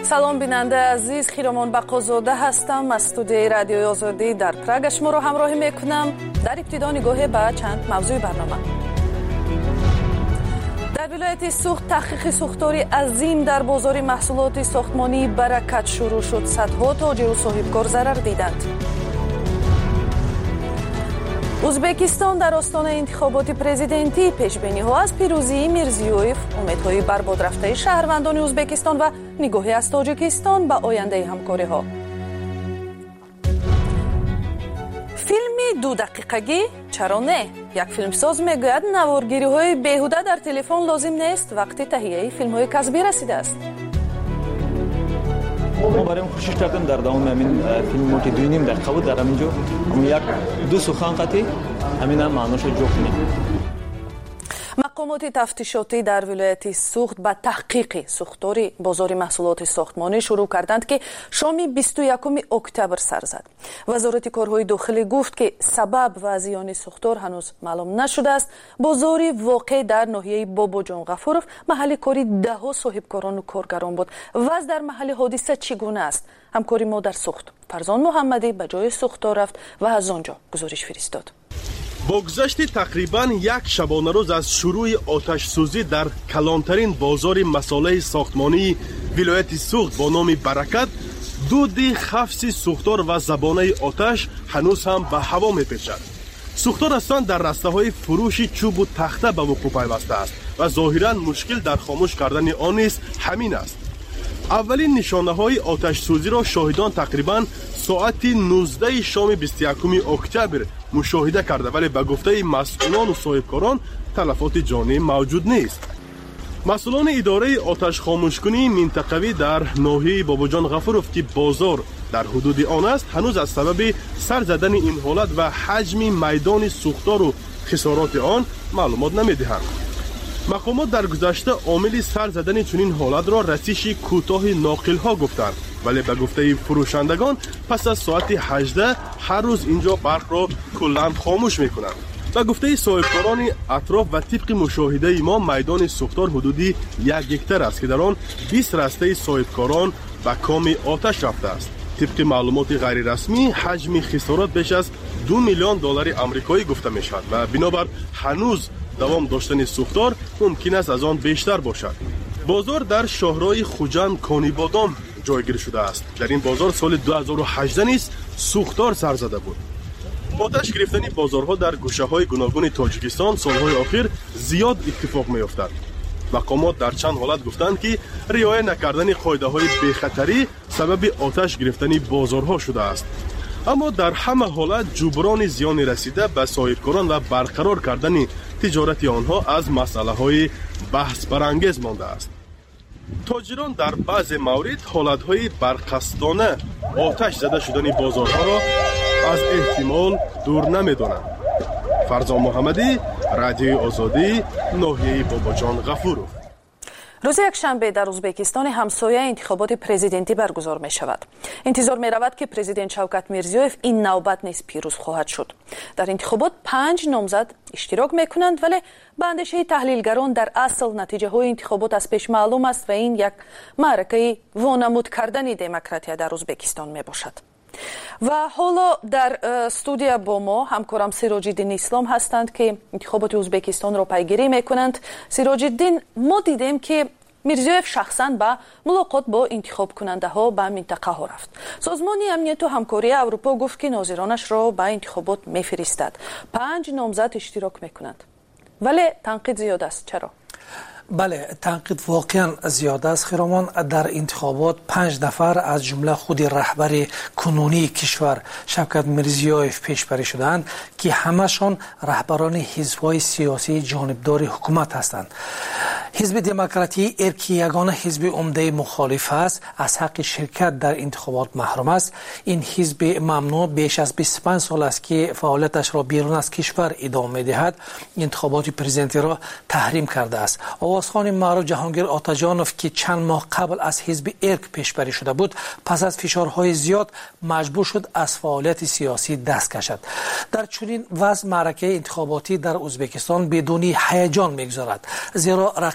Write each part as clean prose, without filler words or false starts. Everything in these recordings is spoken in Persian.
سلام بیننده عزیز، خیرمان بقازاده هستم از استودیوی رادیوی آزادی در پراگ. شما رو همراهی میکنم در ابتدا نگاه به چند موضوع برنامه. در ولایت سوخت تحقیق سوختاری عظیم در بازار محصولات ساختمانی برکت شروع شد. صدها تاجر و صاحبکار ضرر دیدند. ازبکستان در آستانه انتخابات پرزیدنتی پیشبینی‌ها از پیروزی میرزیویف، امیدهای برباد رفته شهروندان ازبکستان و نگاهی از تاجیکستان به آینده همکاری‌ها. فیلمی 2 دقیقگی چرا نه؟ یک فیلمساز میگوید نوارگیری‌های بیهوده در تلفن لازم نیست وقتی تهیه فیلم‌های کسبی رسیده است. ما برای کوشش کردیم در دوام همین فیلم که 2.5 دقیقه بود در همینجا یک دو سخن قطعی همین هم معناش جو کنیم. مقامات تفتیشاتی در ولایت سوخت به تحقیق سوختاری بازار محصولات ساختمانی شروع کردند که شام 21 اکتبر سر زد. وزارت کارهای داخلی گفت که سبب و زیان سوختار هنوز معلوم نشده است. بازاری واقع در ناحیه بابا جان غفورов محل کاری دهها صاحبکاران و کارگران بود. وضع در محل حادثه چگونه است؟ همکاری ما در سوخت. فرزان محمدی به جای سوختار رفت و از آنجا گزارش فرستاد. با گذشت تقریباً یک شبانه روز از شروع آتش سوزی در کلانترین بازار مساله ساختمانی ولایت سوخت با نام برکت، دود خفص سوختار و زبانه آتش هنوز هم به هوا میپیچد. سوختار هستند در رسته‌های فروش چوب و تخته به وقوع پیوسته است و ظاهراً مشکل در خاموش کردن آن نیز همین است. اولین نشانه های آتش سوزی را شاهدان تقریباً ساعت 19 شام 21 اکتبر مشاهده کرده، ولی به گفته مسئولان و صاحبکاران تلفات جانی موجود نیست. مسئولان اداره آتش خاموشکنی منطقوی در ناحیه بابا جان غفورov که بازار در حدود آن است هنوز از سبب سر زدن این حالت و حجم میدان سوختار و خسارات آن معلومات نمیدهند. مقامات در گذشته عامل سر زدن چنین حالت را رسیش کوتاه ناقل ها گفتند، ولی به گفته فروشندگان پس از ساعت 18 هر روز اینجا برق را کلاً خاموش میکنند. به گفته صاحبکاران اطراف و طبق مشاهده ما میدان سوختار حدودی 1 هکتار است که در آن 20 رسته صاحبکاران به کام آتش رفته است. طبق معلومات غیر رسمی حجم خسارات بیش از 2 میلیون دلار آمریکایی گفته می شود و بنابر هنوز دوام داشتن سوختار ممکن است از آن بیشتر باشد. بازار در شهرهای خوجند کانیبادام جایگیر شده است. در این بازار سال 2018 نیز سوختار سر زده بود. آتش گرفتن بازارها در گوشه‌های گوناگون تاجیکستان سالهای اخیر زیاد اتفاق می‌افتد. مقامات در چند حالت گفتند که رعایت نکردن قاعده‌های بی‌خطری سبب آتش گرفتن بازارها شده است. اما در همه حالت جبران زیان رسیده به صاحبکاران و برقرار کردن تجارت آنها از مسئله‌های بحث برانگیز مانده است. تاجران در بعض موارد حالت‌های برقصدانه آتش زده شدن بازارها را از احتمال دور نمی‌دانند. فرزان محمدی، رادیوی آزادی، ناحیه بابا جان غفورov. روز یکشنبه در ازبکستان همسایه انتخابات پرزیدنتی برگزار می شود. انتظار می رود که پرزیدنت شوکت میرزیویف این نوبت نیز پیروز خواهد شد. در انتخابات 5 نامزد اشتراک می کنند، ولی به اندیشه تحلیلگران در اصل نتیجه های انتخابات از پیش معلوم است و این یک معرکه وانمود کردن دموکراسی در ازبکستان می باشد. و حالا در استودیو با ما همکارم سراج الدین اسلام هستند که انتخابات ازبکستان را پیگیری میکنند. سراج الدین، ما دیدیم که میرزیویف شخصا به ملاقات با انتخاب کننده ها به منطقه ها رفت. سازمان امنیت و همکاری اروپا گفت که ناظرانش را به انتخابات میفرستد. 5 نامزد اشتراک میکنند، ولی تنقید زیاد است. چرا؟ بله، تنقید واقعا زیاد است. خیرامان، در انتخابات 5 نفر از جمله خود رهبر کنونی کشور شوکت میرزیویف پیشبری شدند که همشان رهبران حزب‌های سیاسی جانبدار حکومت هستند. حزب دموکراتی ارک یگانه حزب عمده مخالف است، از حق شرکت در انتخابات محروم است. این حزب ممنوع بیش از 25 سال است که فعالیتش را بیرون از کشور ادامه می‌دهد. انتخابات پرزیدنتی را تحریم کرده است. آوازخوان معروف جهانگیر آتاجانوف که چند ماه قبل از حزب ارک پیشبری شده بود، پس از فشارهای زیاد مجبور شد از فعالیت سیاسی دست کشد. در چنین وضع معرکه انتخاباتی در ازبکستان بدون هیجان می‌گذرد، زیرا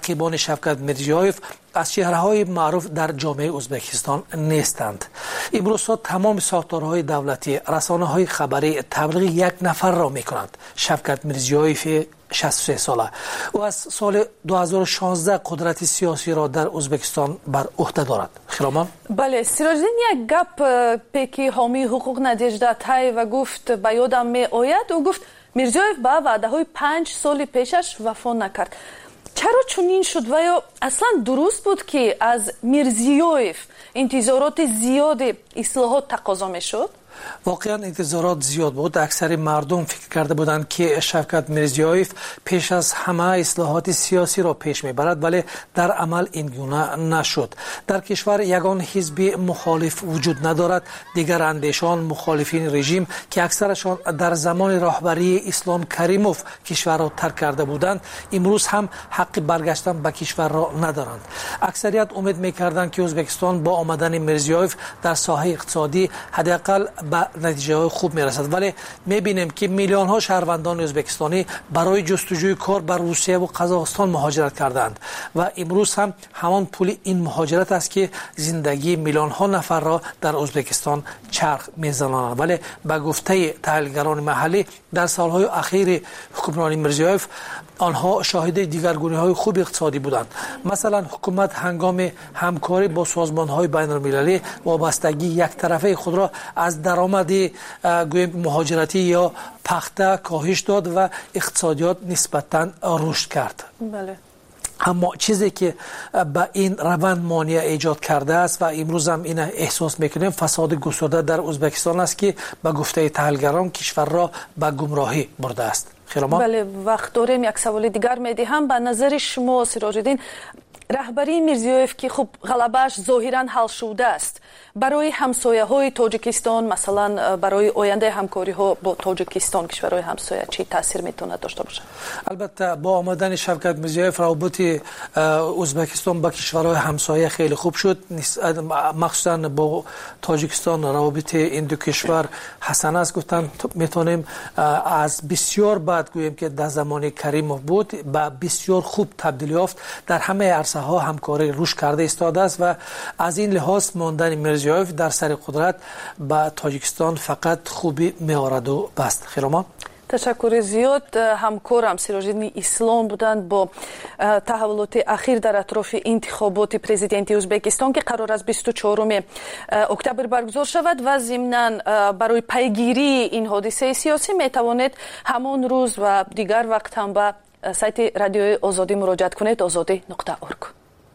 رقیبان شوکت میرزیویف از چهره‌های معروف در جامعه ازبکستان نیستند. امروز تمام ساختارهای دولتی، رسانه‌های خبری تبلیغ یک نفر را می‌کنند. شوکت میرزیویف 63 ساله او از سال 2016 قدرت سیاسی را در ازبکستان بر عهده دارد. خیرامان؟ بله، سیراجدین یک گپ پیکی حامی حقوق نادیجده تاییوا گفت به یادم می آید. او گفت میرزیویف با وعده‌های 5 سال پیشش وفا نکرد. چرا چنین شد و یا اصلا درست بود که از میرزیویف انتظارات زیاد اصلاحات تقاضا میشد؟ واقعا انتظارات زیاد بود. اکثر مردم فکر کرده بودند که شوکت میرزیویف پیش از همه اصلاحات سیاسی را پیش میبرد، ولی در عمل این گونه نشد. در کشور یگان حزب مخالف وجود ندارد. دیگر اندیشان مخالفین رژیم که اکثرشان در زمان رهبری اسلام کریموف کشور را ترک کرده بودند، امروز هم حق برگشتن به کشور را ندارند. اکثریت امید میکردند که ازبکستان با آمدن میرزیویف در ساحه اقتصادی حداقل به نتیجه خوب میرسد، ولی میبینیم که میلیون ها شهروندان ازبکستانی برای جستجوی کار بر روسیه و قزاقستان مهاجرت کردند و امروز هم همان پول این مهاجرت است که زندگی میلیون ها نفر را در ازبکستان چرخ میزناند. ولی به گفته تحلیلگران محلی در سالهای اخیر حکمرانی میرزیویف آنها شاهد دیگرگونی‌های خوب اقتصادی بودند. مثلا حکومت هنگام همکاری با سازمان‌های بین‌المللی وابستگی یک طرفه خود را از درآمد مهاجرتی یا پخته کاهش داد و اقتصادیات نسبتاً رشد کرد. بله. اما چیزی که به این روند مانع ایجاد کرده است و امروز هم این احساس میکنیم فساد گسترده در ازبکستان است که به گفته تحلیلگران کشور را به گمراهی برده است. خیرامان؟ بله، وقت داریم یک سوال دیگر میدهم. به نظر شما سیراج‌الدین، رهبری میرزیویف که خب غلبه‌اش ظاهراً حل شده است، برای همسایه‌های تاجیکستان، مثلا برای آینده همکاری‌ها با تاجیکستان، کشورهای همسایه، چی تاثیر میتونه داشته باشه؟ البته با آمدن شوکت میرزیویف روابط ازبکستان با کشورهای همسایه خیلی خوب شد، مخصوصا با تاجیکستان روابط این دو کشور حسن است. گفتن میتونیم از بسیار بعد گوییم که در زمان کریموف بود با بسیار خوب تبدیل یافت. در همه عرصه ها همکاری رشد کرده ایستاده است و از این لحاظ ماندن میرزیویف در سر قدرت با تاجیکستان فقط خوبی می‌آورد و بس. خیرامان؟ تشکر زیاد. همکارم سیراج‌الدین اسلام بودند با تحولات اخیر در اطراف انتخابات پرزیدنتی ازبکستان که قرار است 24 اکتبر برگزار شود و ضمناً برای پیگیری این حادثه سیاسی میتوانید همان روز و دیگر وقت هم به سایت رادیوی آزادی مراجعه کنید، azadi.org.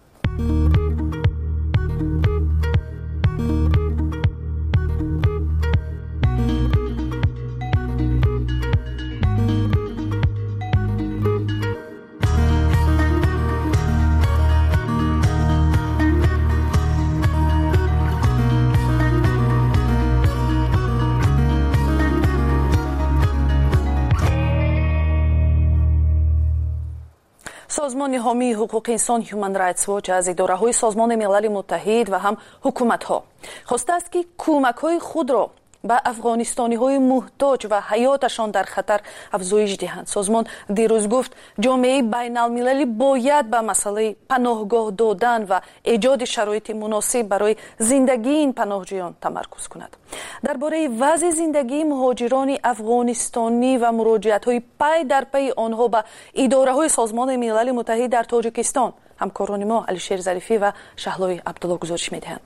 سازمان حامی حقوق انسان هیومن رایتس واچ از اداره‌های سازمان ملل متحد و هم حکومت‌ها خواسته است که کمک‌های خود را به افغانستانی‌های محتاج و حیاتشان در خطر افزایش دهند. سازمان دیروز گفت جامعه بین‌المللی باید به مسئله پناهگاه دادن و ایجاد شرایط مناسب برای زندگی این پناهجویان تمرکز کند. درباره وضع زندگی مهاجران افغانستانی و مراجعت‌های پی در پی آنها به اداره‌های سازمان ملل متحد در تاجیکستان همکاران ما علیشیر ظریفی و شهلای عبدالله گزارش می‌دهند.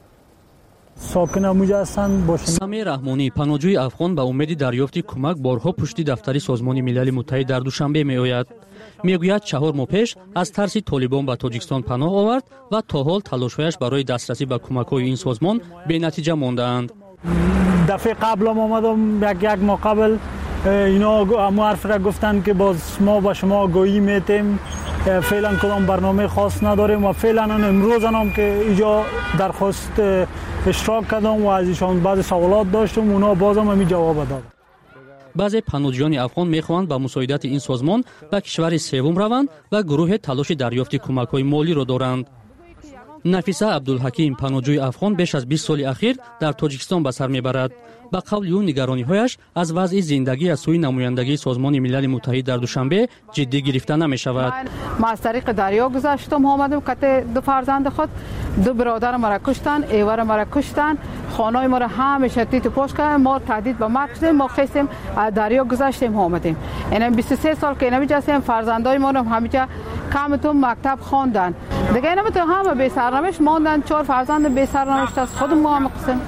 سمی رحمانی پناهجوی افغان به امید دریافت کمک بارها پشت دفتر سازمان ملل متحد در دوشنبه میآید. میگوید 4 ماه پیش از ترس طالبان به تاجیکستان پناه آورد و تا حال تلاش‌هایش برای دسترسی به کمک‌های این سازمان بی‌نتیجه مانده‌اند. دفعه قبل آمدم یک ماه قبل اینا حرف را گفتن که باز ما به شما آگاهی میتیم، فعلا کدام برنامه خاص نداریم و فعلا امروز هم که اینجا درخواست اشتراک کردم و از ایشان بعضی سوالات داشتم، اونا بازم همین جواب داد. بعضی پناهجویان افغان میخواهند به مساعدت این سازمان به کشور سوم روند و گروه تلاش دریافت کمک‌های مالی را دارند. нафиса абдулҳаким паноҳҷӯи афғон беш аз 20 соли ахир дар тоҷикистон ба сар мебарад. ба қавли ӯ нигарониҳояш аз вазъи зиндагӣ аз сӯи намояндагии Созмони милали муттаҳид дар Душанбе ҷиддӣ гирифта намешавад. ما از طریق دریا گذشتم آمدم که دو فرزند خود دو برادر مرا کشتن ایور مرا کشتن خانه ما را همیشه تیت پاش کردن ما تهدید به مرگ شدیم ما خواستیم دریا گذشتیم آمدیم یعنی 23 سال که نمی‌جستیم فرزندای ما را همینجا کمتون مکتب خواندن دیگه نمیتونم همه بی سرنوشت ماندن 4 فرزند بی سرنوشت از خودم ما هم قسم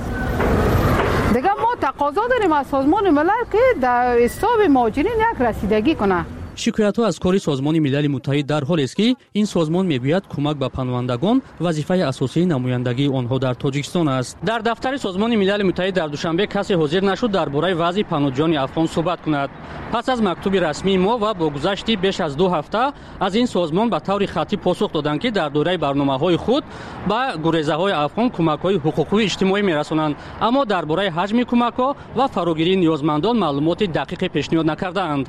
دیگه ما تقاضا داریم از سازمان ملل که در حساب مهاجرین یک رسیدگی کنه. шикоятҳо аз кори Созмони милали муттаҳид дар ҳолест ки ин созмон мегӯяд кӯмак ба паноҳандагон вазифаи асосии намояндагии онҳо дар Тоҷикистон аст. дар дафтари Созмони милали муттаҳид дар Душанбе касе ҳозир нашуд дар бораи вазъи паноҳҷӯёни афғон суҳбат кунад. пас аз мактуби расмии мо ва бо гузашти беш аз 2 ҳафта аз ин созмон ба таври хаттӣ посух доданд ки дар дораи барномаҳои худ ба гурезаҳои афғон кӯмакҳои ҳуқуқии иҷтимоӣ мерасонанд, аммо дар бораи ҳаҷми кӯмакҳо ва фарогирии ниёзмандон маълумоти дақиқе пешниҳод накардаанд.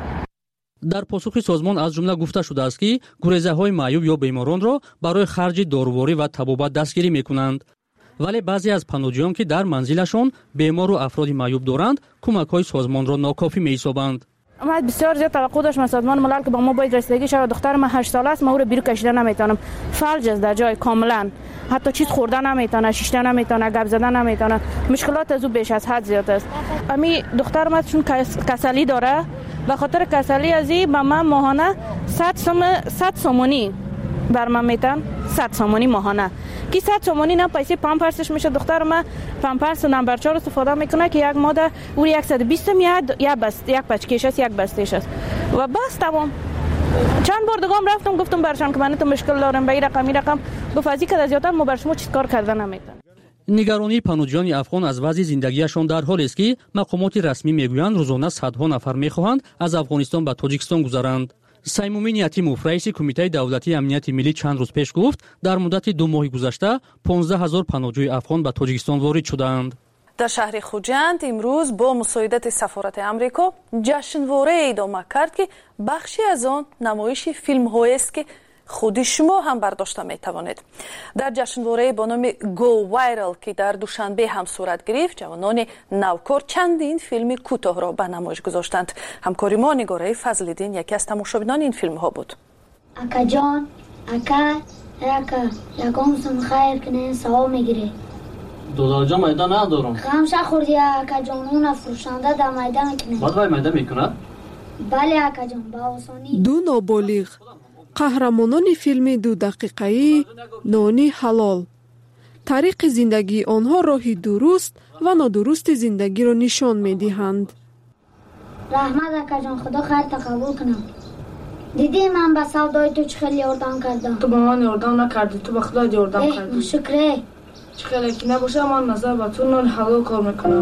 дар посухи созмон аз ҷумла гуфта шудааст ки гурезаҳои маъюб ё беморонро барои харҷи доруворӣ ва табобат дастгирӣ мекунанд, вале баъзе аз паноҳҷӯён ки дар манзилашон бемору афроди маъюб доранд кӯмакҳои созмонро нокофӣ меҳисобанд. من بسیار زیاد توقع داشتم از سازمان ملل که با ما باید رسیدگی شود. دختر من 8 ساله است، ما او رو بیرون کشیدن نمیتونم. فلج است در جای کاملا، حتی چیز خوردن نمیتونه، شیشته نمیتونه، گپ زدن نمیتونه. مشکلات از او بیش از حد زیاد است. امی دختر من چون کسلی داره، به خاطر کسلی ازی به من ماهانه 100 سومونی بر من میتن، 100 سومونی ماهانه که 100 سومونی نه پیسه پامپرسش میشه. دختر من پامپرس نمبر 4 استفاده میکنه که یک ماده او 120 میاد، یک پچکیش است، یک بستیش است و بس تمام. چند بار دگام رفتم گفتم برشان که من تو مشکل دارم به این رقم گفت که از زیادتر ما بر شما چیز کار کردن نمیتونم. нигаронии паноҳҷӯёни афғон аз вазъи зиндагиашон дар ҳолест ки мақомоти расмӣ мегӯянд рӯзона садҳо нафар мехоҳанд аз афғонистон ба тоҷикистон гузаранд. саймумин ятимов раиси кумитаи давлатии амнияти миллӣ чанд рӯз пеш гуфт дар муддати 2 моҳи гузашта 15 000 паноҳҷӯи афғон ба тоҷикистон ворид шудаанд. дар шаҳри хуҷанд имрӯз бо мусоидати сафорати амрико ҷашнворае идома кард ки бахши аз он намоиши филмҳоест ки худи шумо ҳам бардошта метавонед. дар ҷашнвораи бо номи Go Viral ки дар Душанбе ҳам сурат гирифт, ҷавонони навкор чандин филми кӯтоҳро ба намоиш гузоштанд. ҳамкори мо Нигораи Фазлиддин яке аз тамошобинони ин филмҳо буд. акаҷон, ака, рака, якомусум хайр кинен савоб мегиред. додарҷон майда надорам. ғамша хурди акаҷон, уна фурӯшанда дар майда мекунад. баъд вай майда мекунад? бале акаҷон, ба осонӣ. ду ноболиғ қаҳрамонони филми 2 дақиқаи нони ҳалол. тариқи зиндагии онҳо роҳи дуруст ва нодурусти зиндагиро нишон медиҳанд. раҳмат акаҷон, худо хайрта қабул кунад. дидӣ ман ба савдои ту чӣ хеле ёрдам кардам. ту ба ман ёрдам накардӣ, ту ба худоят ёрдам кардӣ. шукре. чӣ хеле ки набоша ман назар ба ту нони ҳалол кор мекунам.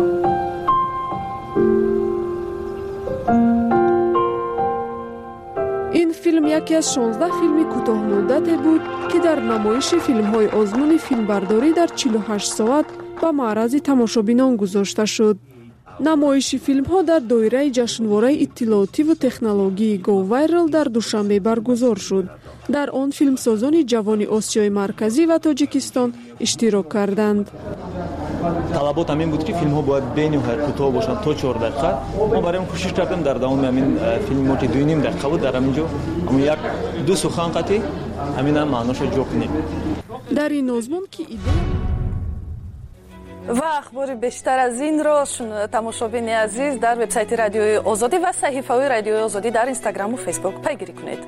ин филм яке аз 16 филми кӯтоҳмуддате буд ки дар намоиши филмҳои озмуни филмбардорӣ дар 48 соат ба маърази тамошобинон гузошта шуд. намоиши филмҳо дар доираи ҷашнвораи иттилоотиву технологии Go Viral дар Душанбе баргузор шуд. дар он филмсозони ҷавони Осиёи Марказӣ ва Тоҷикистон иштирок карданд. талабот ҳамин буд ки филмҳо бояд бениҳоят кӯтоҳ бошанд, то 4 дақиқа. мо барои ин кӯшиш кардем дар давоми ҳамин филми мо ки 2.5 дақиқа буд дар ҳаминҷо ҳамн як 2 сухан қатӣ ҳамина маъноша ҷо кунем. дар ин озмон ки ва ахбори бештар аз инро тамошобини азиз дар вебсайти радиои озодӣ ва саҳифаҳои радиои озодӣ дар инстаграму фейсбук пайгирӣ кунед.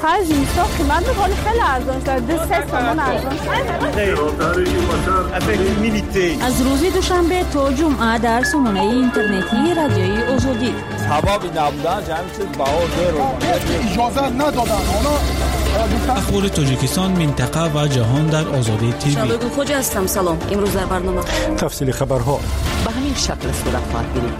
آخر زمستان قیمت میکنه خیلی ارزان شد 3 تومان ارزان از روز دوشنبه تا جمعه در سامانه اینترنتی رادیوی آزادی سبب نبودن جمعی چیز بها اجازه ندادن اخبار تاجیکستان منطقه و جهان در آزادی تیوی. شبگو خوجا هستم. سلام. امروز در برنامه تفصیل خبرها به همین شکل صورت خواهد گرفت.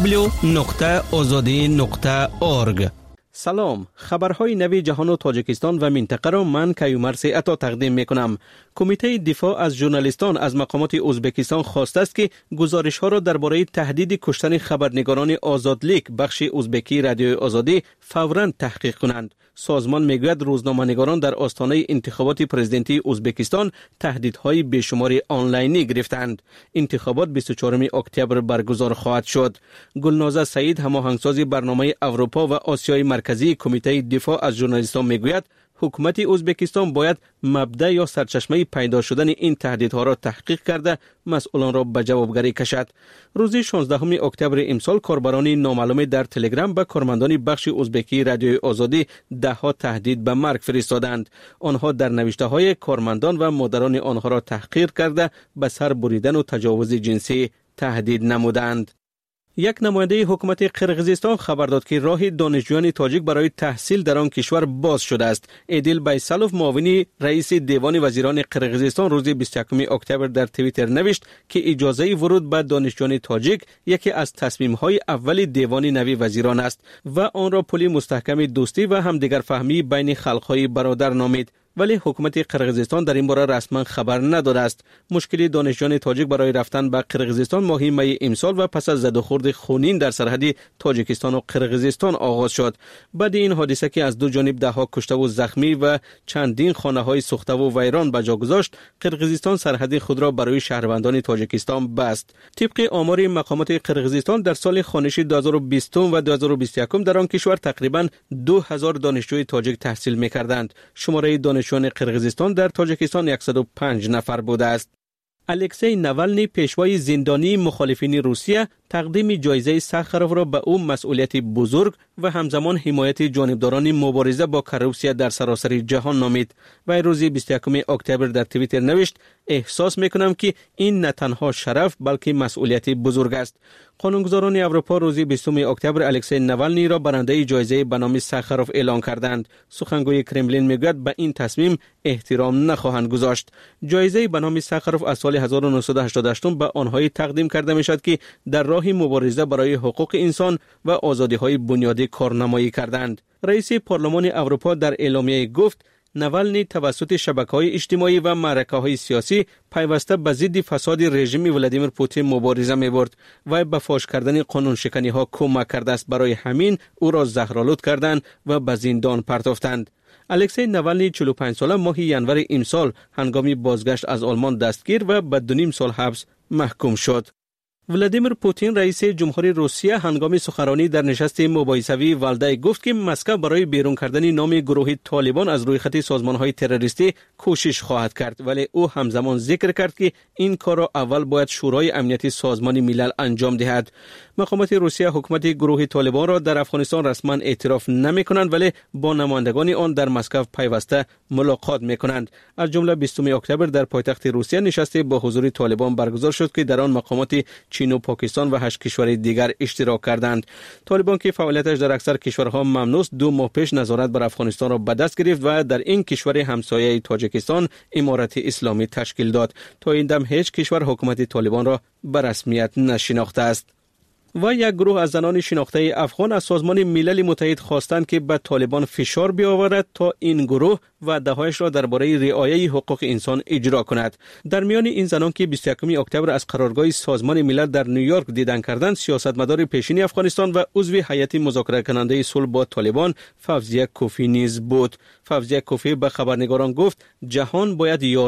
www.azadi.org. سلام، خبرهای نوی جهان و تاجیکستان و منطقه را من کیومرث عطا تقدیم میکنم. کمیته دفاع از ژورنالیستان از مقامات ازبکستان خواسته است که گزارش‌ها را درباره تهدید کشتن خبرنگاران آزادلیک بخش ازبکی رادیوی آزادی فوراً تحقیق کنند. سازمان میگوید روزنامه‌نگاران در آستانه انتخابات پرزیدنتی ازبکستان تهدیدهای بیشماری آنلاینی گرفتند. انتخابات 24 اکتبر برگزار خواهد شد. گلنازه سعید، هماهنگساز برنامه اروپا و آسیای مرکزی کمیته دفاع از ژورنالیستان میگوید حکومت ازبکستان باید مبدا یا سرچشمه پیدا شدن این تهدیدها را تحقیق کرده مسئولان را به جوابگری کشد. روز 16 اکتبر امسال کاربران نامعلوم در تلگرام به کارمندان بخش ازبکی رادیوی آزادی دهها تهدید به مرگ فرستادند. آنها در نوشته‌های کارمندان و مدیران آنها را تحقیر کرده به سر بریدن و تجاوز جنسی تهدید نمودند. یک نماینده حکومت قرقیزستان خبر داد که راه دانشجویان تاجیک برای تحصیل در آن کشور باز شده است. ایدیل بیسالوف، معاون رئیس دیوان وزیران قرقیزستان، روز 21 اکتبر در توییتر نوشت که اجازه ورود به دانشجویان تاجیک یکی از تصمیم‌های اول دیوان نوی وزیران است و آن را پل مستحکم دوستی و همدیگر فهمی بین خلق‌های برادر نامید. ولی حکومت قرقیزستان در این باره رسما خبر نداده است. مشکل دانشجویان تاجیک برای رفتن به قرقیزستان ماه می امسال و پس از زد و خورد خونین در سرحد تاجیکستان و قرقیزستان آغاز شد. بعد این حادثه که از دو جانب دهها کشته و زخمی و چندین خانه‌های سوخته و ویران به جا گذاشت، قرقیزستان سرحد خود را برای شهروندان تاجیکستان بست. طبق آمار مقامات قرقیزستان در سال خوانشی 2020 و 2021 در آن کشور تقریباً 2000 دانشجوی تاجیک تحصیل می‌کردند. شماره دانشجویان قرقیزستان در تاجیکستان 105 نفر بوده است. الکسی ناولنی، پیشوای زندانی مخالفین روسیه، تقدیم جایزه ساخاروف را به او مسئولیت بزرگ و همزمان حمایت جانبداران مبارزه با کروپسیا در سراسر جهان نامید. و روز 21 اکتبر در توییتر نوشت احساس میکنم که این نه تنها شرف بلکه مسئولیت بزرگ است. قانونگذاران اروپا روز 20 اکتبر الکسی ناولنی را برنده جایزه به نام ساخاروف اعلام کردند. سخنگوی کرملین میگوید به این تصمیم احترام نخواهند گذاشت. جایزه به نام ساخاروف از سال 1988 به آنهایی تقدیم کرده میشد که در راه مبارزه برای حقوق انسان و آزادی‌های بنیادی کارنمایی کردند. رئیس پارلمان اروپا در اعلامیه گفت ناولنی توسط شبکه‌های اجتماعی و معرکه‌های سیاسی پیوسته به ضد فساد رژیم ولادیمیر پوتین مبارزه می‌برد و به فاش کردن قانون شکنی‌ها کمک کرده است. برای همین او را زهرآلود کردند و به زندان پرتافتند. الکسی ناولنی 45 ساله ماه ینور امسال هنگامی بازگشت از آلمان دستگیر و به 2.5 سال حبس محکوم شد. ولادیمیر پوتین رئیس جمهوری روسیه هنگام سخنرانی در نشست مباحثوی والدای گفت که مسکو برای بیرون کردن نام گروه طالبان از روی خط سازمان‌های تروریستی کوشش خواهد کرد، ولی او همزمان ذکر کرد که این کار را اول باید شورای امنیت سازمان ملل انجام دهد. مقامات روسیه حکومت گروه طالبان را در افغانستان رسما اعتراف نمی‌کنند ولی با نمایندگان آن در مسکو پیوسته ملاقات می‌کنند. از جمله 20 اکتبر در پایتخت روسیه نشستی با حضور طالبان برگزار شد که در آن مقامات چین و پاکستان و 8 کشور دیگر اشتراک کردند. طالبان که فعالیتش در اکثر کشورها ممنوع است، 2 ماه پیش نظارت بر افغانستان را به دست گرفت و در این کشور همسایه تاجیکستان امارت اسلامی تشکیل داد. تا این دم هیچ کشور حکومت طالبان را به رسمیت نشناخته است. و یک گروه از زنان شناخته افغان از سازمان ملل متحد خواستند که به طالبان فشار بیاورد تا این گروه وعده‌هایش را درباره رعایت حقوق انسان اجرا کند. در میان این زنان که 21 اکتبر از قرارگاه سازمان ملل در نیویورک دیدن کردند، سیاستمدار پیشین افغانستان و عضو هیئت مذاکره کننده صلح با طالبان فوزیه کوفی نیز بود. فوزیه کوفی به خبرنگاران گفت جهان باید یاری،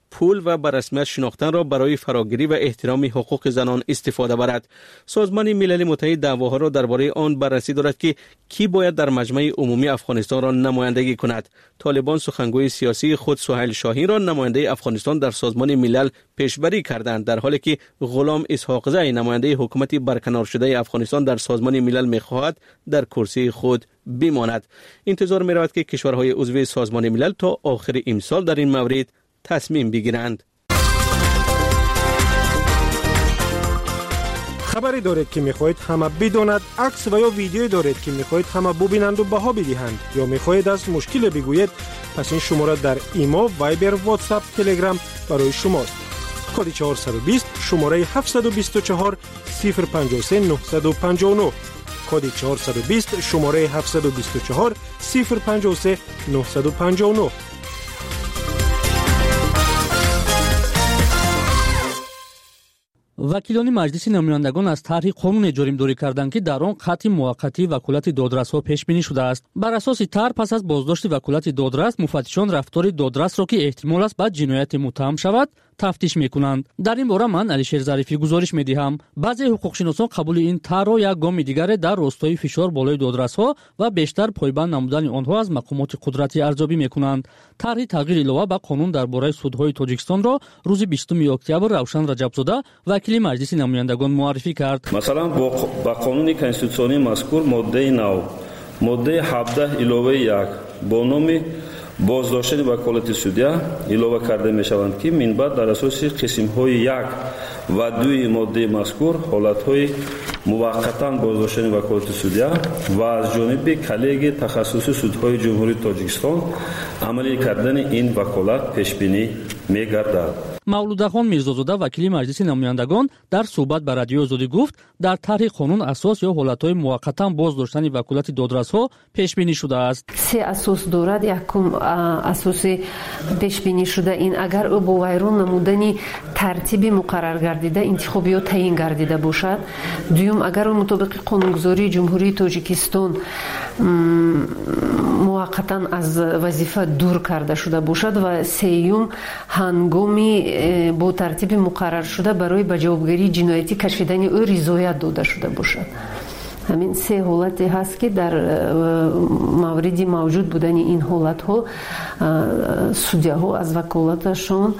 پول و به رسمیت شناختن را برای فراگیری و احترام حقوق زنان استفاده برد. سازمان ملل متحد دعواها را درباره آن بررسی دارد که کی باید در مجمع عمومی افغانستان را نمایندگی کند. طالبان سخنگوی سیاسی خود سهیل شاهین را نماینده افغانستان در سازمان ملل پیشبری کردند، در حالی که غلام اسحاقزی نماینده حکومت برکنار شده افغانستان در سازمان ملل می‌خواهد در کرسی خود بماند. انتظار می‌رود که کشورهای عضو سازمان ملل تا آخر امسال در این مورد تصمیم بگیرند. خبری دارید که می‌خواهید همه بداند، عکس و یا ویدیویی دارید که می‌خواهید همه ببینند و بها بدهند، یا می‌خواهید از مشکل بگویید، پس این شماره در ایما، وایبر، واتساپ، تلگرام برای شماست. کد 420 شماره 724 053 959. کد 420 شماره 724 053 959. вакилони маҷлиси намояндагон аз тарҳи қонуне ҷоримдорӣ карданд ки дар он қатъи муваққатии ваколати додрасҳо пешбинӣ шудааст. бар асоси тар пас аз боздошти ваколати додрас, муфаттишон рафтори додрасро ки эҳтимол аст ба ҷинояте муттаҳам шавад тафтиш мекунанд. дар ин бора ман Алишер Зарифӣ гузориш медиҳам. баъзе ҳуқуқшиносон қабули ин тарҳро як гоми дигаре дар ростои фишор болои додрасҳо ва бештар пойбанд намудани онҳо аз мақомоти қудратӣ арзёбӣ мекунанд. тарҳи тағйир илова ба қонун дар бораи судҳои Тоҷикистонро рӯзи 20 октябр Равшан Раҷабзода вакили маҷлиси намояндагон муаррифӣ кард. масалан ба қонуни конститутсионии мазкур моддаи 9, моддаи 17 иловаи 1 бо номи боздоштани ваколати судя илова карда мешаванд ки минбаъд дар асоси қисмҳои 1 ва 2 моддаи мазкур ҳолатҳои муваққатан боздоштани ваколати судя ва аз ҷониби коллегияи тахассуси судҳои ҷумҳурии Тоҷикистон амалӣ кардани ин ваколат пешбинӣ мегардад. мавлудахон мирзозода вакили маҷлиси намояндагон дар суҳбат ба радиои Озодӣ гуфт, дар тарҳи қонун асос ё ҳолатҳои муваққатан боздоштани ваколати додрасҳо пешбинӣ шудааст. се асос дорад. якум асоси пешбинӣ шуда ин агар ӯ бо вайрон намудани тартиби муқаррар гардида интихобиёт таъин гардида бошад. дуюм агар ӯ мутобиқи қонунгузории ҷумҳурии Тоҷикистон муваққатан аз вазифа дур карда шуда бошад ва сеюм ҳангоми бо тартиби муқаррар шуда барои ба ҷавобгарии ҷиноятӣ кашфидани ӯ ризоят дода шуда бошад. ҳамин се ҳолате ҳаст ки дар мавриди мавҷуд будани ин ҳолатҳо судяҳо аз ваколаташон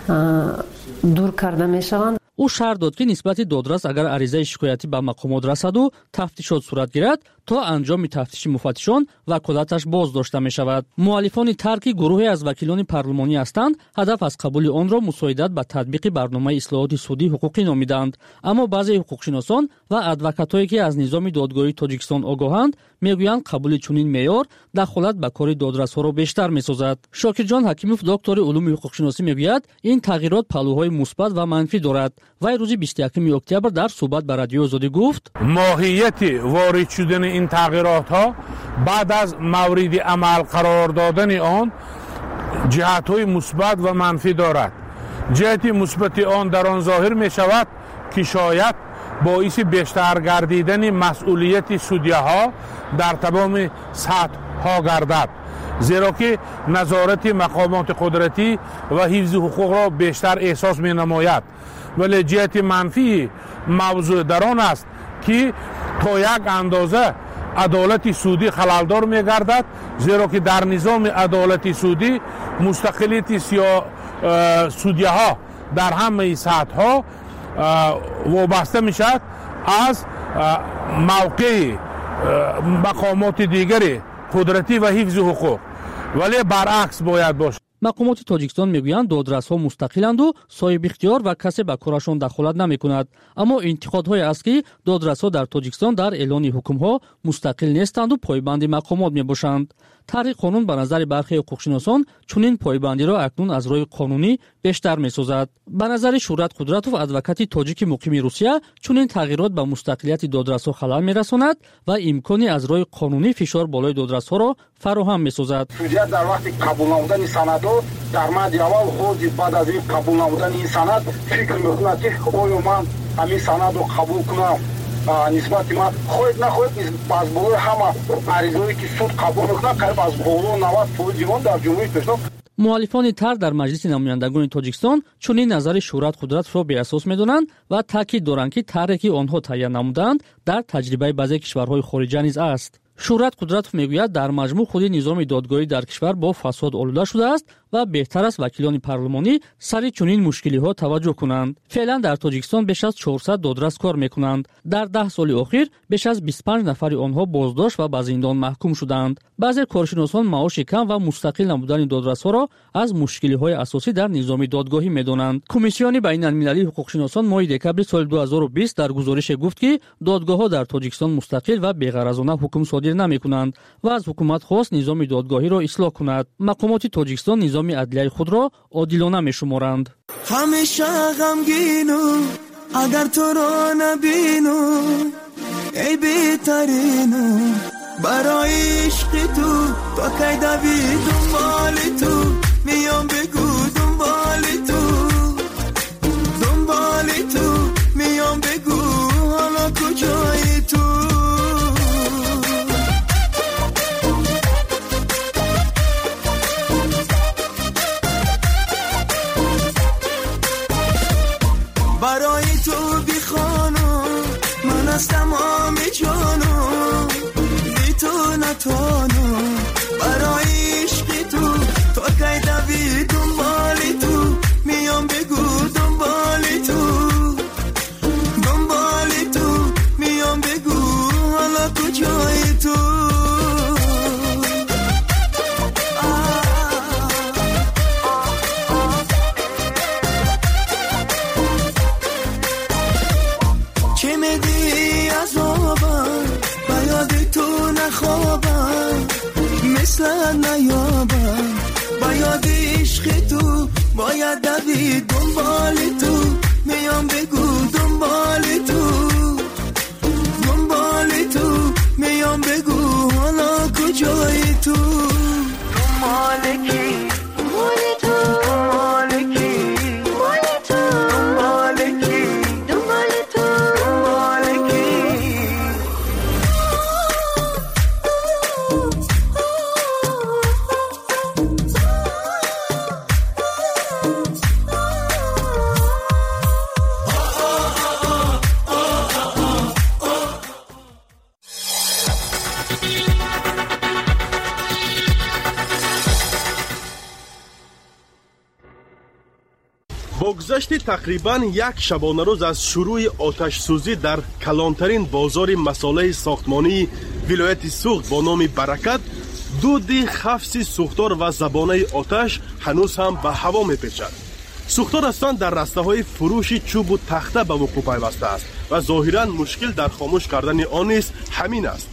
дур карда мешаванд. ӯ шарҳ дод ки нисбати додрас агар аризаи шикоятӣ ба мақомот расаду тафтишот сурат гирад, то анҷоми тафтиши муфаттишон ваколаташ боздошта мешавад. муаллифони тарки гурӯҳе аз вакилони парлумонӣ ҳастанд, ҳадаф аз қабули онро мусоидат ба татбиқи барномаи ислоҳоти судӣ ҳуқуқӣ номиданд. аммо баъзе ҳуқуқшиносон ва адвокатое ки аз низоми додгоҳии Тоҷикистон огоҳанд мегӯянд қабули чунин меъёр дахолат ба кори додрасҳоро бештар месозад. Шокирҷон Ҳакимов, доктори улуми ҳуқуқшиносӣ, мегӯяд ин тағйирот паҳлӯҳои мусбат ва манфӣ дорад. вай рӯзи 21 октябр дар суҳбат ба радиои Озодӣ гуфт, моҳияти ворид шудани ин тағйиротҳо баъд аз мавриди амал қарор додани он ҷиҳатҳои мусбат ва манфӣ дорад. ҷиҳати мусбати он дар он зоҳир мешавад ки шояд боиси бештар гардидани масъулияти судяҳо дар тамоми сатҳҳо гардад, зеро ки назорати мақомоти қудратӣ ва ҳифзи ҳуқуқро бештар эҳсос менамояд. вале ҷиҳати манфии мавзӯъ дар он аст ки то як андоза адолати судӣ халалдор мегардад, зеро ки дар низоми адолати судӣ мустақилияти судяҳо дар ҳамаи сатҳҳо вобаста мешавад аз мавқеи мақомоти дигари қудратӣ ва ҳифзи ҳуқуқ. вале баръакс бояд бошад. мақомоти Тоҷикистон мегӯянд додрасҳо мустақиланду соҳибихтиёр ва касе ба корашон дахолат намекунад. аммо интиқодҳое аст ки додрасҳо дар Тоҷикистон дар эълони ҳукмҳо мустақил нестанду пойбанди мақомот мебошанд. тарҳи қонун ба назари бархе ҳуқуқшиносон чунин пойбандиро акнун аз роҳи қонунӣ бештар месозад. ба назари Шӯҳрат Қудратов, адвокати тоҷики муқими Русия, чунин тағйирот ба мустақилияти додрасҳо халал мерасонад ва имкони аз роҳи қонунӣ фишор болои додрасҳоро фароҳам месозад. судя дар вақти қабул намудани санадҳо дар мадди аввал ҳози баъд аз ин қабул намудани ин санад фикр мекунад ки оё ман ҳамин санадро қабул кунам, нисбати ман хоҳед нахоҳед аз болои ҳама аризое ки суд қабул мекунад қариб аз боло 90% дар ҷумҳурии Тоҷикистон. مؤلفان طرح در مجلس نمایندگان تاجیکستان چنین نظر شورت قدرت را بی‌اساس می‌دانند و تاکید دارند که طرحی که آنها تهیه نمودند در تجربه بعضی کشورهای خارجی نیز است. شورت قدرت میگوید در مجموع خود نظام دادگاهی در کشور با فساد آلوده شده است و بهتر است وکیلان پارلمانی سر چنین مشکلی‌ها توجه کنند. فعلا در تاجیکستان بیش از 400 دادرس کار می‌کنند. در 10 سال اخیر بیش از 25 نفر آنها بازداشت و به زندان محکوم شدند. بعضی کارشناسان معاش کم و مستقل نبودن دادرس‌ها را از مشکلی‌های اساسی در نظام دادگاهی می‌دانند. کمیسیون بین‌المللی حقوق‌شناسان ماه دکبر سال 2020 در گزارش گفت که دادگاه‌ها در تاجیکستان مستقل و بی‌غرضانه حکم صادر نمی‌کنند و از حکومت خواست نظام دادگاهی را اصلاح کند. مقامات تاجیکستان نظام عدلیه خود را عادلانه می‌شمارند. همیشه غمگینم اگر تو را نبینم ای بهترینم برای عشق تو کی دوید دنبال تو میام بگو دنبال تو میام بگو حالا کجای تو برای تو بیخانم من از تمام جانم بی تو نتانم برای عشق تو کی دوید دنبال تو میام بگو دنبال تو میام بگو حالا کجای تو مثل نیابم باید عشق تو باید دوید دنبال تو میام بگو دنبال تو میام بگو حالا کجای تو مالکی گذشت تقریباً یک شبانه روز از شروع آتش سوزی در کلانترین بازار مساله ساختمانی ولایت سوخت با نام برکت، دود خفص سوختار و زبانه آتش هنوز هم به هوا میپیچد. سوختار هستند در رسته های فروش چوب و تخته به وقوع پیوسته است و ظاهراً مشکل در خاموش کردن آن نیز همین است.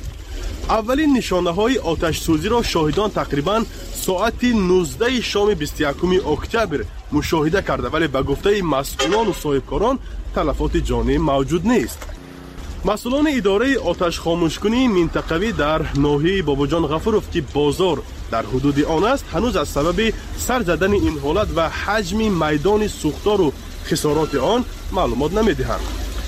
اولین نشانه های آتش سوزی را شاهدان تقریباً ساعت 19 شام 21 اکتبر مشاهده کرده، ولی به گفته مسئولان و صاحبکاران تلفات جانی موجود نیست. مسئولان اداره آتش خاموشکنی منطقوی در ناحیه باباجان غفوروف که بازار در حدود آن است هنوز از سبب سر زدن این حالت و حجم میدان سوختار و خسارات آن معلومات نمیدهند.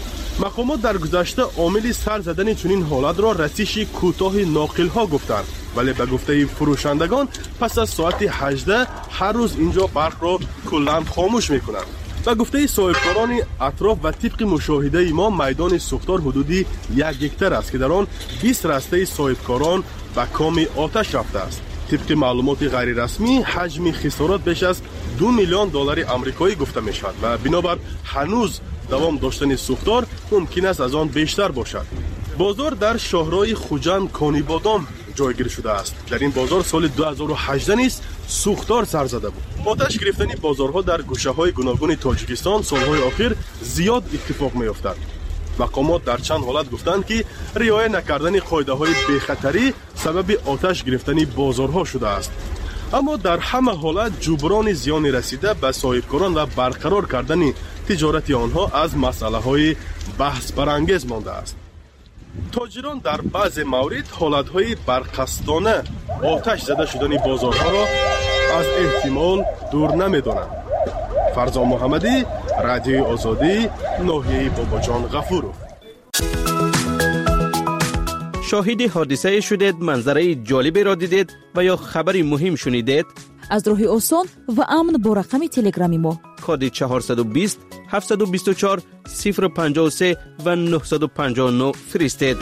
مقامات در گذشته عامل سر زدن چنین حالت را رسیش کوتاه ناقل ها گفتند، ولی به گفته فروشندگان پس از ساعت 18 هر روز اینجا برق را کلاً خاموش میکنند. به گفته صاحبکاران اطراف و طبق مشاهده ما میدان سوختار حدودی 1 هکتار است که در آن 20 رسته صاحبکاران به کام آتش رفته است. طبق معلومات غیر رسمی حجم خسارات بیش از 2 میلیون دلار آمریکایی گفته می شود و بنابر هنوز دوام داشتن سوختار ممکن است از آن بیشتر باشد. بازار در شهرهای خوجند کانیبادام جایگیر شده است. در این بازار سال 2018 نیز سوختار سر زده بود. آتش گرفتن بازارها در گوشه‌های گوناگون تاجیکستان سالهای اخیر زیاد اتفاق می‌افتد. مقامات در چند حالت گفتند که رعایت نکردن قاعده‌های بی‌خطری سبب آتش گرفتن بازارها شده است. اما در همه حالت جبران زیان رسیده به صاحبکاران و برقرار کردن تجارت آنها از مسئله‌های بحث برانگیز مانده است. تاجران در بعض موارد حالت‌های برقصدانه آتش زده شدن بازارها را از احتمال دور نمی‌دانند. فرزان محمدی، رادیوی آزادی، ناحیه باباجان غفوروف. شاهد حادثه شدید، منظره جالبی را دیدید و یا خبری مهم شنیدید؟ аз роҳи осон ва амн бо рақами телеграми мо. کد 420 724 053 و 959 فرستید.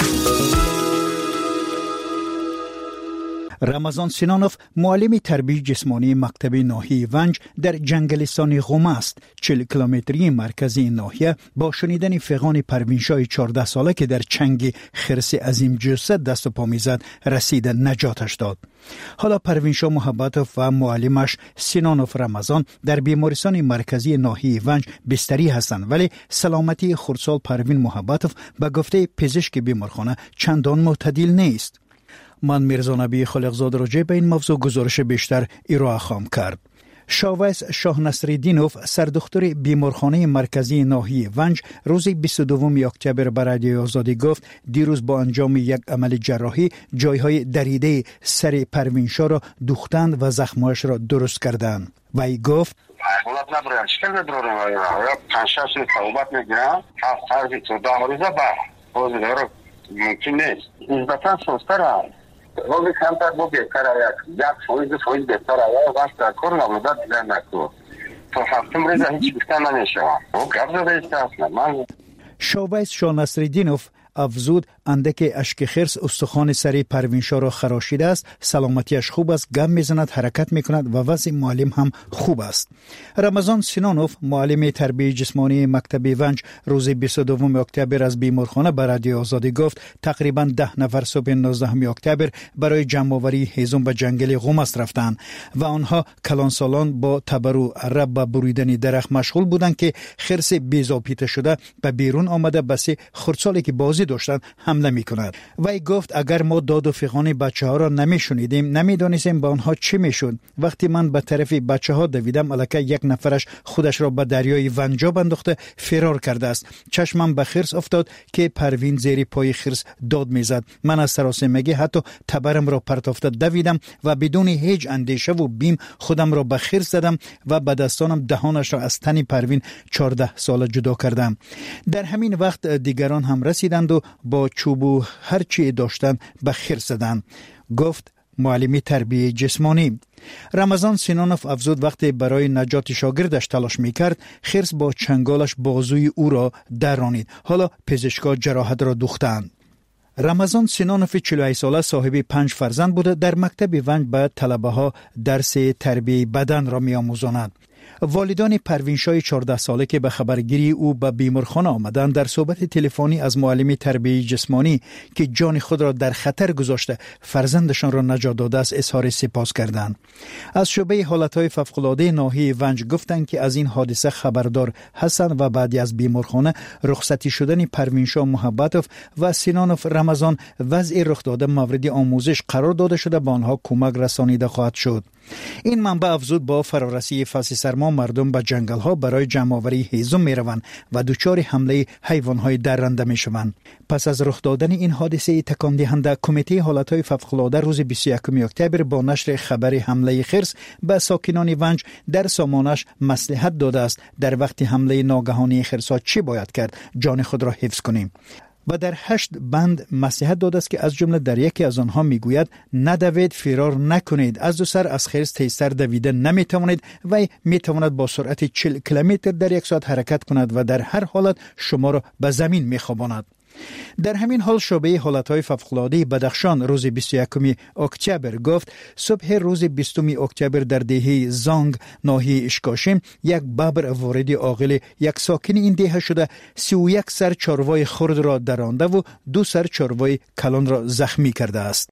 رمضان سینانوف معلم تربیت جسمانی مکتب ناحیه ونج در جنگلستان قم است. 40 کیلومتری مرکزی ناحیه با شنیدن فغان پروینشاه 14 ساله که در چنگ خرس عظیم جثه دست و پا میزد رسید نجاتش داد. حالا پروینشاه محبتوف و معلمش سینانوف رمضان در بیمارستان مرکزی ناحیه ونج بستری هستند، ولی سلامتی خردسال پروین محبتوف به گفته پزشک بیمارخانه چندان معتدل نیست. من میرزا نبی خالقزاد راجع به این موضوع گزارش بیشتر ارائه خواهم کرد. شاویس شاه نصرالدینوف سردختر بیمارخانه مرکزی ناحیه ونج روز 22 اکتبر به رادیو آزادی گفت دیروز با انجام یک عمل جراحی جایهای دریده سر پروینشاه را دوختند و زخمایش را درست کردند. وی گفت حالات ندارم شکل ندارم یا پنشاش صحبت میگیرم فرضی تو دامریزه باز داره ممکن نیست نسبتا سوستر هم روزی کمتر با بهتر یک فویز بهتر آیا وقت در کار نبودت دیگر نکن تو هفتم ریزه هیچ بیشتر نمیشه او گرد زده ایسته اصلا من شاویس شاه نصرالدینوف افزود اندک اشک خرس استخوان سری پروینشاه را خراشیده است، سلامتیش خوب است، گم میزند، حرکت میکند و وضع معلم هم خوب است. رمضان سینانوف معلم تربیت جسمانی مکتب ونج روز 22 اکتبر از بیمارخانه به رادیو آزادی گفت تقریبا 10 نفر صبح 19 اکتبر برای جمع‌آوری هیزم به جنگل قم رفتند و آنها کلانسالان با تبرو عرب و بریدن درخت مشغول بودند که خرس بیزاپیته شده به بیرون آمده بس خردسالی که بازی داشتند حمله میکند. وی گفت اگر ما داد و فغان بچه ها را نمیشنیدیم نمیدانستیم به آنها چی میشد. وقتی من به طرف بچه ها دویدم الکی یک نفرش خودش را به دریای ونجاب انداخته فرار کرده است. چشمم به خرس افتاد که پروین زیر پای خرس داد میزد. من از سراسیمگی حتی تبرم را پرتافته دویدم و بدون هیچ اندیشه و بیم خودم را به خرس زدم و به دستانم دهانش را از تن پروین 14 ساله جدا کردم. در همین وقت دیگران هم رسیدند و با چوب و هر چی داشتن به خرس زدند، گفت معلم تربیت جسمانی. رمضان سینانوف افزود وقتی برای نجات شاگردش تلاش میکرد خرس با چنگالش بازوی او را درانید. حالا پزشکا جراحت را دوختند. رمضان سینانوف 48 ساله صاحب 5 فرزند بوده. در مکتب ونج به طلبه ها درس تربیت بدن را میآموزاند. والدان پروینشاه 14 ساله که به خبرگیری او به بیمارخانه آمدند در صحبت تلفنی از معلم تربیت جسمانی که جان خود را در خطر گذاشته فرزندشان را نجات داده است اظهار سپاس کردند. از شعبه حالتهای فوق‌العاده ناحیه ونج گفتند که از این حادثه خبردار هستند و بعد از بیمارخانه رخصتی شدن پروینشاه محبتوف و سینانوف رمضان وضع رخ داده مورد آموزش قرار داده شده به آنها کمک رسانیده خواهد شد. این منبع افزود با فرارسی فصل سرما مردم به جنگل ها برای جمع‌آوری هیزم می روند و دچار حمله حیوان های درنده می شوند. پس از رخ دادن این حادثه تکان دهنده کمیته حالتهای فوق‌العاده روز 21 اکتبر با نشر خبر حمله خرس به ساکنان ونج در سامانش مصلحت داده است در وقت حمله ناگهانی خرس‌ها چی باید کرد جان خود را حفظ کنیم. و در 8 بند نصیحت داده است که از جمله در یکی از آنها میگوید ندوید، فرار نکنید، از دو سر از خرس تیزتر دویده نمیتوانید و میتواند با سرعت 40 کیلومتر در یک ساعت حرکت کند و در هر حالت شما را به زمین میخواباند. در همین حال شعبه حالتهای فوق‌العاده بدخشان روز 21 اکتبر گفت صبح روز 20 اکتبر در دهه زانگ ناحیه اشکاشم یک ببر وارد عاقل یک ساکن این دهه شده 31 سر چاروای خرد را درانده و 2 سر چاروای کلان را زخمی کرده است.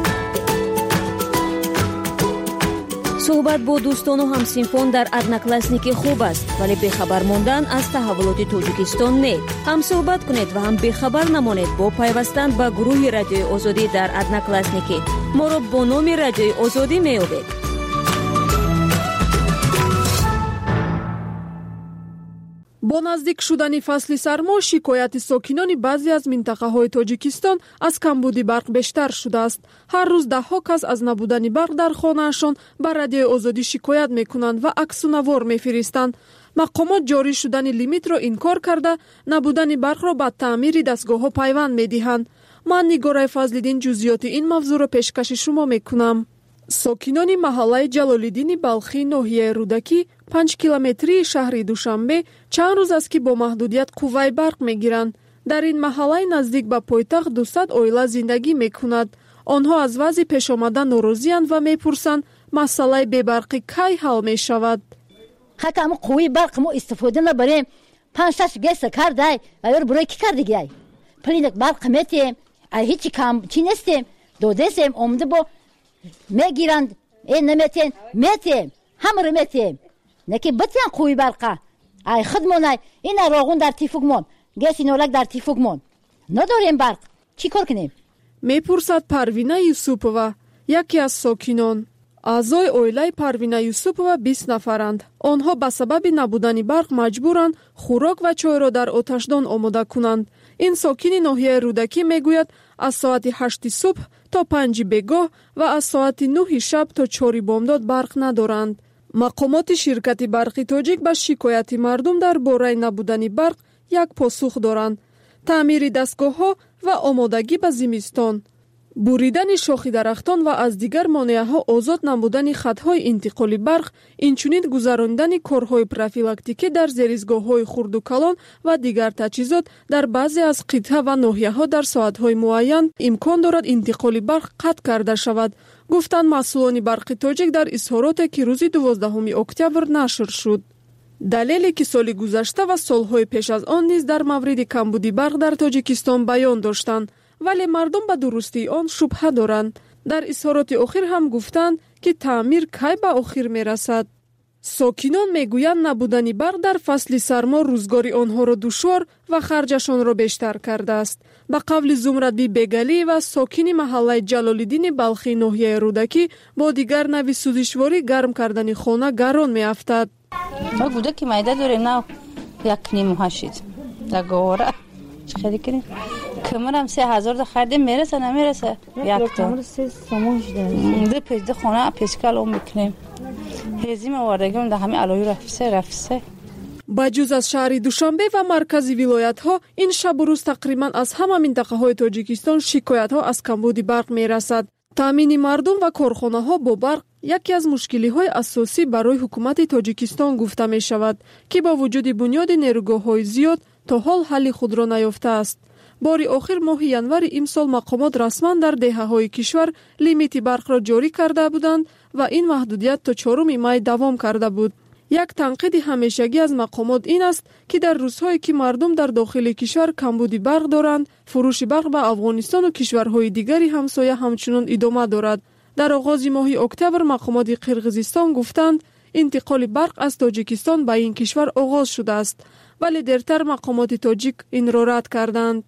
صحبت با دوستان و همسینفون در ادناکلاسنیکی خوب است، ولی بخبر موندن از تحولات تاجیکستان نه. هم صحبت کنید و هم بخبر نمانید با پیوستن به گروه رادیوی آزادی در ادناکلاسنیکی. ما را با نام رادیوی آزادی میابید. با نزدیک شدن فصل سرما شکایت ساکنان بعضی از منطقه‌های تاجیکستان از کمبود برق بیشتر شده است. هر روز ده‌ها کس از نبودن برق در خانه‌شان به رادیوی آزادی شکایت می‌کنند و عکس و نوار می‌فرستند. مقامات جاری شدن لیمیت را انکار کرده نبودن برق را به تعمیر دستگاه‌ها پیوند می‌دهند. من نگاره فضل‌الدین جزئیات این موضوع را پیشکش شما می‌کنم. сокинони маҳаллаи ҷалолиддини балхи ноҳияи рудакӣ 5 километрии шаҳри душанбе чанд рӯз аст ки бо маҳдудият қувваи барқ мегиранд. дар ин маҳаллаи наздик ба пойтахт 200 оила зиндагӣ мекунад. онҳо аз вазъи пешомада норозиянд ва мепурсанд масъалаи бебарқӣ кай ҳал мешавад. хакам қувваи барқ мо истифода набарем 5-6 геса кардай аяр бурой ки кардигай плинак барқ метем ай ҳичи кам чи нестем додесем омда бо мегиранд неметен метем ҳамаро метем неки битян қувваи барқа ай худмонай ина роғун дар тифугмон геси нолак дар тифугмон надорем барқ чӣ кор кунем? мепурсад Парвина Юсупова, яке аз сокинон. аъзои оилаи Парвина Юсупова 20 нафаранд. онҳо ба сабаби набудани барқ маҷбуранд хӯрок ва чойро дар оташдон омода кунанд. ин сокини ноҳияи рудакӣ мегӯяд аз соати 8 субҳ то 5 бегоҳ ва аз соати 9 шаб то 4 бомдод барқ надоранд. мақомоти ширкати барқи тоҷик ба шикояти мардум дар бораи набудани барқ як посух доранд: таъмири дастгоҳҳо ва омодагӣ ба зимистон, буридани шохи дарахтон ва аз дигар монеаҳо озод намудани хатҳои интиқоли барқ, инчунин гузарондани корҳои профилактикӣ дар зеристгоҳҳои хурду калон ва дигар таҷҳизот дар баъзе аз қитъа ва ноҳияҳо дар соатҳои муайян имкон дорад интиқоли барқ қатъ карда шавад, гуфтанд масъулони барқи тоҷик дар изҳороте ки рӯзи 12 октябр нашр шуд. далеле ки соли гузашта ва солҳои пеш аз он низ дар мавриди камбуди барқ дар тоҷикистон баён доштанд, вале мардум ба дурустии он шубҳа доранд. дар изҳороти охир ҳам гуфтанд ки таъмир кай ба охир мерасад. сокинон мегӯянд набудани барқ дар фасли сармо рӯзгори онҳоро душвор ва харҷашонро бештар кардааст. ба қавли Зумрадби Бегалиева, сокини маҳаллаи Ҷалолиддини балхи ноҳияи рудакӣ, бо дигар нави сӯзишворӣ гарм кардани хона гарон меафтад. ما گوده که مایده داریم نه 1.5 لگوره چه خیلی کنیم کمرم 3000 دا خریدیم میرسه نمیرسه یک تا ده پیده خونه پیشکل اون میکنیم هزیم واردگیم ده همه علوی رفسه. با جز از شهری دوشنبه و مرکزی ولایت ها، این شب و روز تقریبا از همه منطقه های تاجیکستان شکایت ها از کمبود برق میرسد. تامین مردم و کارخانه ها با برق یکی از مشکلی های اساسی برای حکومت تاجیکستان گفته می شود که با وجود بنیاد نیروگاه های زیاد تا حال حل خود را نیافته است. باری آخر ماه ینور امسال مقامات رسما در دهه های کشور لیمیت برق را جاری کرده بودند و این محدودیت تا 4 می دوام کرده بود. یک تنقید همیشگی از مقامات این است که در روزهایی که مردم در داخل کشور کمبود برق دارند، فروش برق به افغانستان و کشورهای دیگری همسایه همچنان ادامه دارد. در آغاز ماه اکتبر مقامات قرقیزستان گفتند انتقال برق از تاجیکستان به این کشور آغاز شده است، ولی دیرتر مقامات تاجیک این را رد کردند.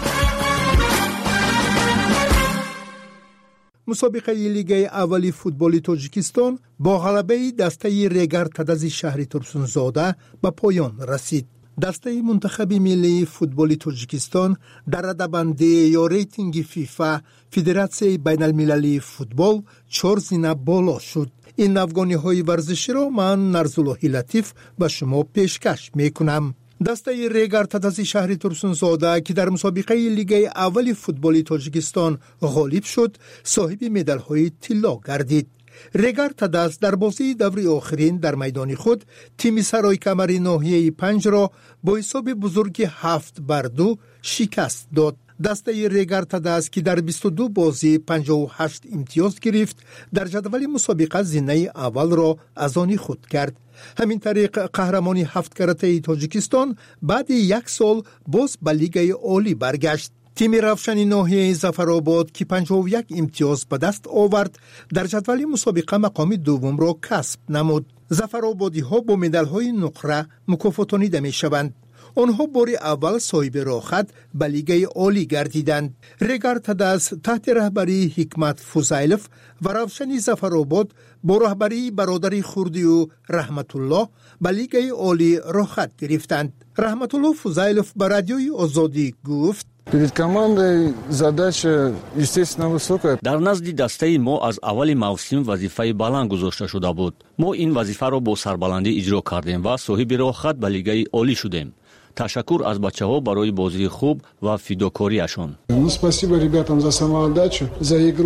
مسابقه لیگ اولی فوتبال تاجیکستان با غلبه دسته ریگر تدازی شهر ترسونزاده به پایان رسید. دسته منتخب ملی فوتبال تاجیکستان در رده‌بندی یا ریتینگ فیفا فدراسیون بین المللی فوتبال 4 زینه بالا شد. این افغانی ورزشی را من نرزالله لطیف به شما پیشکش میکنم. دسته ریگر تدازی شهر ترسونزاده که در مسابقه لیگ اولی فوتبال تاجیکستان غالب شد، صاحب مدال های طلا گردید. ریگر تداز در بازی دوری آخرین در میدان خود تیم سرای کمری ناحیه 5 را با حساب بزرگ 7-2 شکست داد. دسته ریگر تداز که در 22 بازی 58 امتیاز گرفت، در جدول مسابقه زینه اول را از آن خود کرد. همین طریق قهرمانی 7 کرته تاجیکستان بعد 1 سال باز به لیگ عالی برگشت. تیم رفشن ناحیه ظفرآباد که 51 امتیاز به دست آورد، در جدول مسابقه مقام دوم را کسب نمود. ظفرآبادی ها با مدال های نقره مکافاتانیده می شوند. آنها بار اول صاحب راحت به لیگ عالی گردیدند. ریگر تداز تحت رهبری حکمت فوزایلف و رفشن ظفرآباد با رهبری برادر خوردی و رحمت الله به لیگ عالی راحت گرفتند. رحمت الله فوزایلف به رادیوی آزادی گفت: перед командой задача естественно высокая. дар назди дастаи мо аз аввали мавсим вазифаи баланд гузошта шуда буд. мо ин вазифаро бо сарбаландӣ иҷро кардем ва соҳиби роҳат ба лигаи олӣ шудем. ташаккур аз бачаҳо барои бозии хуб ва фидокориашон. Ну спасибо ребятам за самоотдачу, за игру.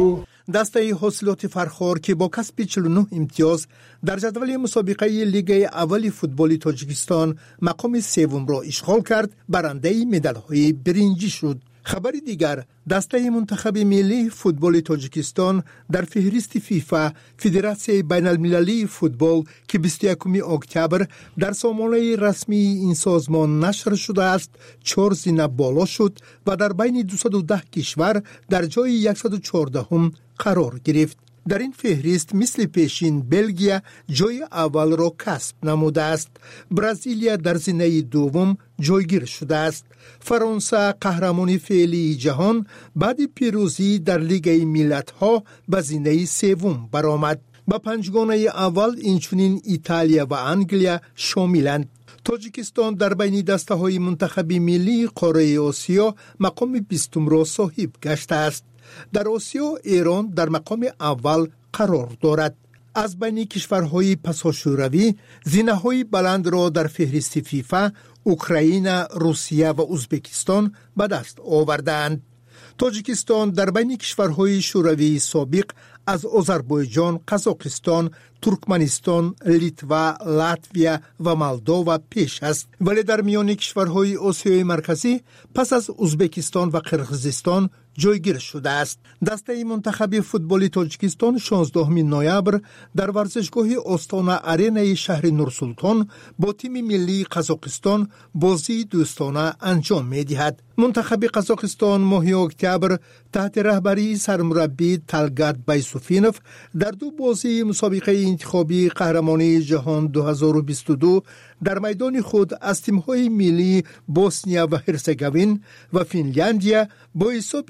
دسته حاصلات فرخار که با کسب 49 امتیاز در جدول مسابقه لیگ اول فوتبال تاجیکستان مقام سوم را اشغال کرد، برنده مدال‌های برنجی شد. خبر دیگر، دسته منتخب ملی فوتبال تاجیکستان در فهرست فیفا فدراسیون بین المللی فوتبال که 21 اکتبر در سامانه رسمی این سازمان نشر شده است 4 زینه بالا شد و در بین 210 کشور در جای 114 قرار گرفت. در این فهرست مثل پیشین بلژیا جای اول را کسب نموده است. برزیلیا در زینه دوم جایگیر شده است. فرانسه قهرمان فعلی جهان بعد پیروزی در لیگ ملت‌ها به زینه سوم برآمد. با پنجگانه اول اینچنین ایتالیا و انگلیا شاملند. تاجیکستان در بین دسته‌های منتخب ملی قاره آسیا مقام 20 را صاحب گشته است. در آسیا ایران در مقام اول قرار دارد. از بین کشورهای پساشوروی زینه‌های بلند را در فهرست فیفا اوکراین، روسیه و ازبکستان به دست آوردند. تاجیکستان در بین کشورهای شوروی سابق از آذربایجان، قزاقستان، ترکمنستان، لیتوا، لاتویا و مولداوا پیش است، ولی در میان کشورهای آسیای مرکزی پس از ازبکستان و قرقیزستان جایگیر شده است. دسته منتخب فوتبال تاجیکستان 16 نوامبر در ورزشگاه آستانا آرینای شهر نورسولتان با تیم ملی قزاقستان بازی دوستانه انجام می‌دهد. منتخب قزاقستان ماه اکتبر تحت رهبری سرمربی تالگات بایسوفینوف در 2 بازی مسابقه انتخابی قهرمانی جهان 2022 در میدان خود از تیم‌های ملی بوسنیا و هرزگوین و فنلاندیا با حساب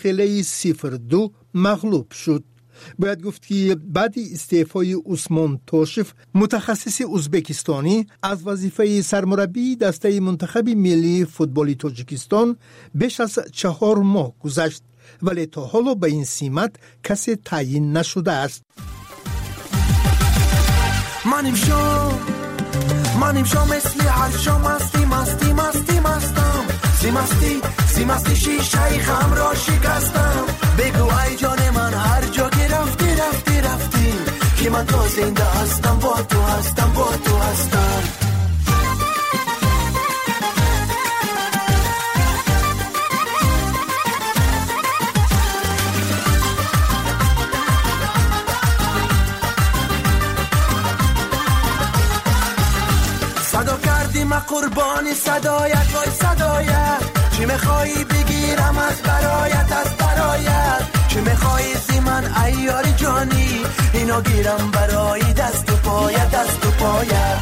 1-0 مغلوب شد. باید گفت که بعد استعفای عثمان توشف متخصص ازبکستانی از وظیفه سرمربی دسته منتخب ملی فوتبال تاجیکستان بیش از 4 ماه گذشت، ولی تا حالا به این سمت کسی تعیین نشده است. منیم شو مثل هر شو مستی شیشه خم را شکستم. بگو ای جان من هر جا که رفتی که من تا زنده هستم با تو هستم. صدا کردی من قربانی صدایت وای صدایت. چی میخوایی بگیرم از برایت چی میخوایی زی من ایاری جانی اینو گیرم برای دست و پایت.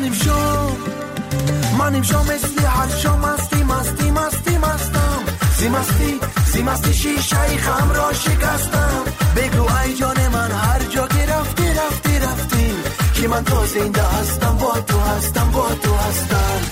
منیم شو مثل هر شو مستم. زی شیشه خم را شکستم. بگو ای جان من هر جا که رفتی که من تا زنده هستم با تو هستم.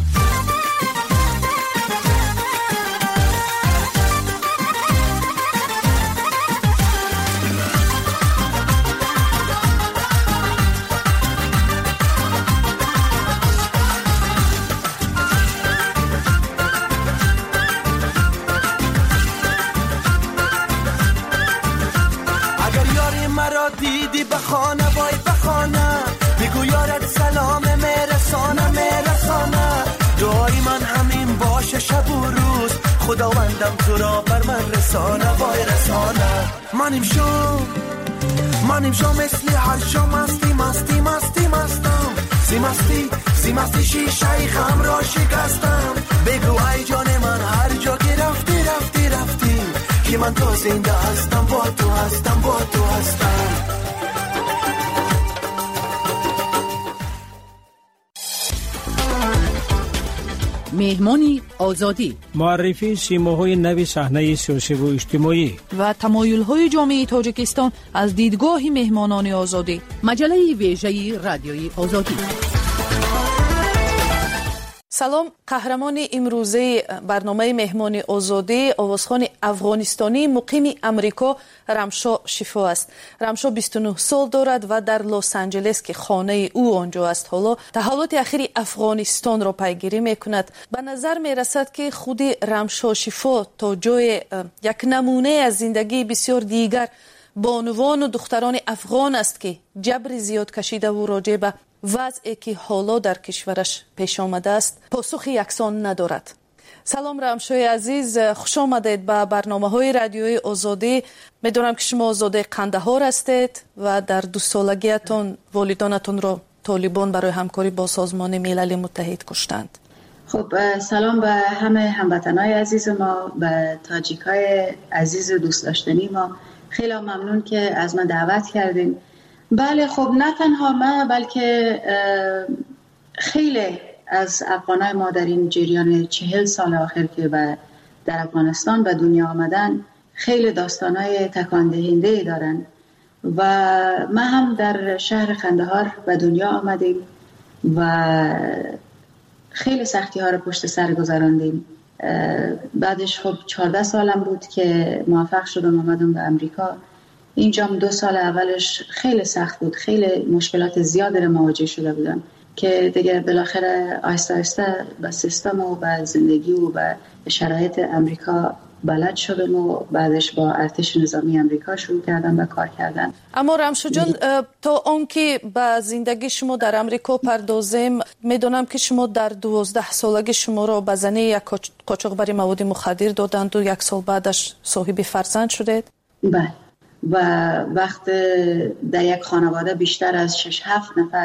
دیدی بخانه وای بخانه بگو یارت سلام میرسانه دعای من همین باشه شب و روز خداوندم تو را بر من رسانه وای رسانه. منیم شو مثل هر شو مستم. زی شیشه خم را شکستم. بگو ای جان من هر جا که رفتی که من تا زنده هستم با تو هستم. مهمانی آزادی، معرفی سیماهای نوی صحنه سیاسی و اجتماعی و تمایل‌های جامعه تاجیکستان از دیدگاه مهمانان آزادی. مجله ویژه رادیوی آزادی. سلام، قهرمان امروزه برنامه مهمان آزادی آوازخوان افغانستانی مقیم امریکا رمشا شفا است. رمشا 29 سال دارد و در لس آنجلس که خانه او آنجا است حالا تحولات اخیر افغانستان را پیگیری میکند. به نظر میرسد که خود رمشا شفا تا جای یک نمونه از زندگی بسیار دیگر بانوان و دختران افغان است که جبر زیاد کشیده و راجع به وضعی که حالا در کشورش پیش آمده است پاسخ یکسان ندارد. سلام رامشوی عزیز، خوش آمدید به برنامه‌های رادیوی آزادی. میدونم که شما آزاده قندهار هستید و در 2 سالگیتون والدانتون را طالبان برای همکاری با سازمان ملل متحد کشتند. خب سلام به همه هموطنای عزیز ما، به تاجیکای عزیز و دوست داشتنی ما. خیلی ممنون که از من دعوت کردین. بله خب نه تنها من بلکه خیلی از افغانای ما در این جریان 40 سال آخر که در افغانستان به دنیا آمدن خیلی داستانای تکان دهنده دارن و من هم در شهر قندهار به دنیا آمدیم و خیلی سختی ها رو پشت سر گذراندیم. بعدش خب 14 سالم بود که موفق شدم آمدم به امریکا. اینجا 2 سال اولش خیلی سخت بود، خیلی مشکلات زیادی رو مواجه شده بودم که دیگه بالاخره آهسته آهسته به سیستم و به زندگی و به شرایط امریکا بلد شدم و بعدش با ارتش نظامی امریکا شروع کردم به کار کردن. اما رامشو جان، تا اون که به زندگی شما در امریکا پردازیم، میدونم که شما در 12 سالگی شما را به زنی یک قاچاقبر مواد مخدر دادند و 1 سال بعدش صاحب فرزند شدید. بله، و وقت در یک خانواده بیشتر از 6-7 نفر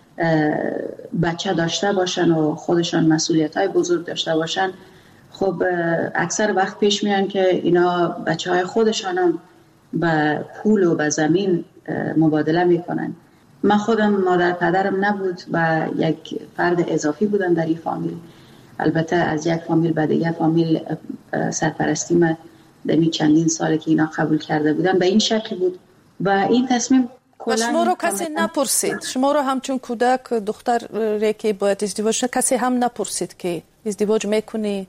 بچه داشته باشن و خودشان مسئولیت‌های بزرگ داشته باشن، خب اکثر وقت پیش میان که اینا بچه‌های خودشان هم به پول و به زمین مبادله میکنن. من خودم مادر پدرم نبود و یک فرد اضافی بودم در این فامیل. البته از یک فامیل به دیگر فامیل سرپرستی من در چندین ساله که اینا قبول کرده بودن به این شکل بود و این تصمیم و شما رو کسی نپرسید؟ شما رو همچون کودک دختر که باید ازدواج کسی هم نپرسید که ازدواج میکنی؟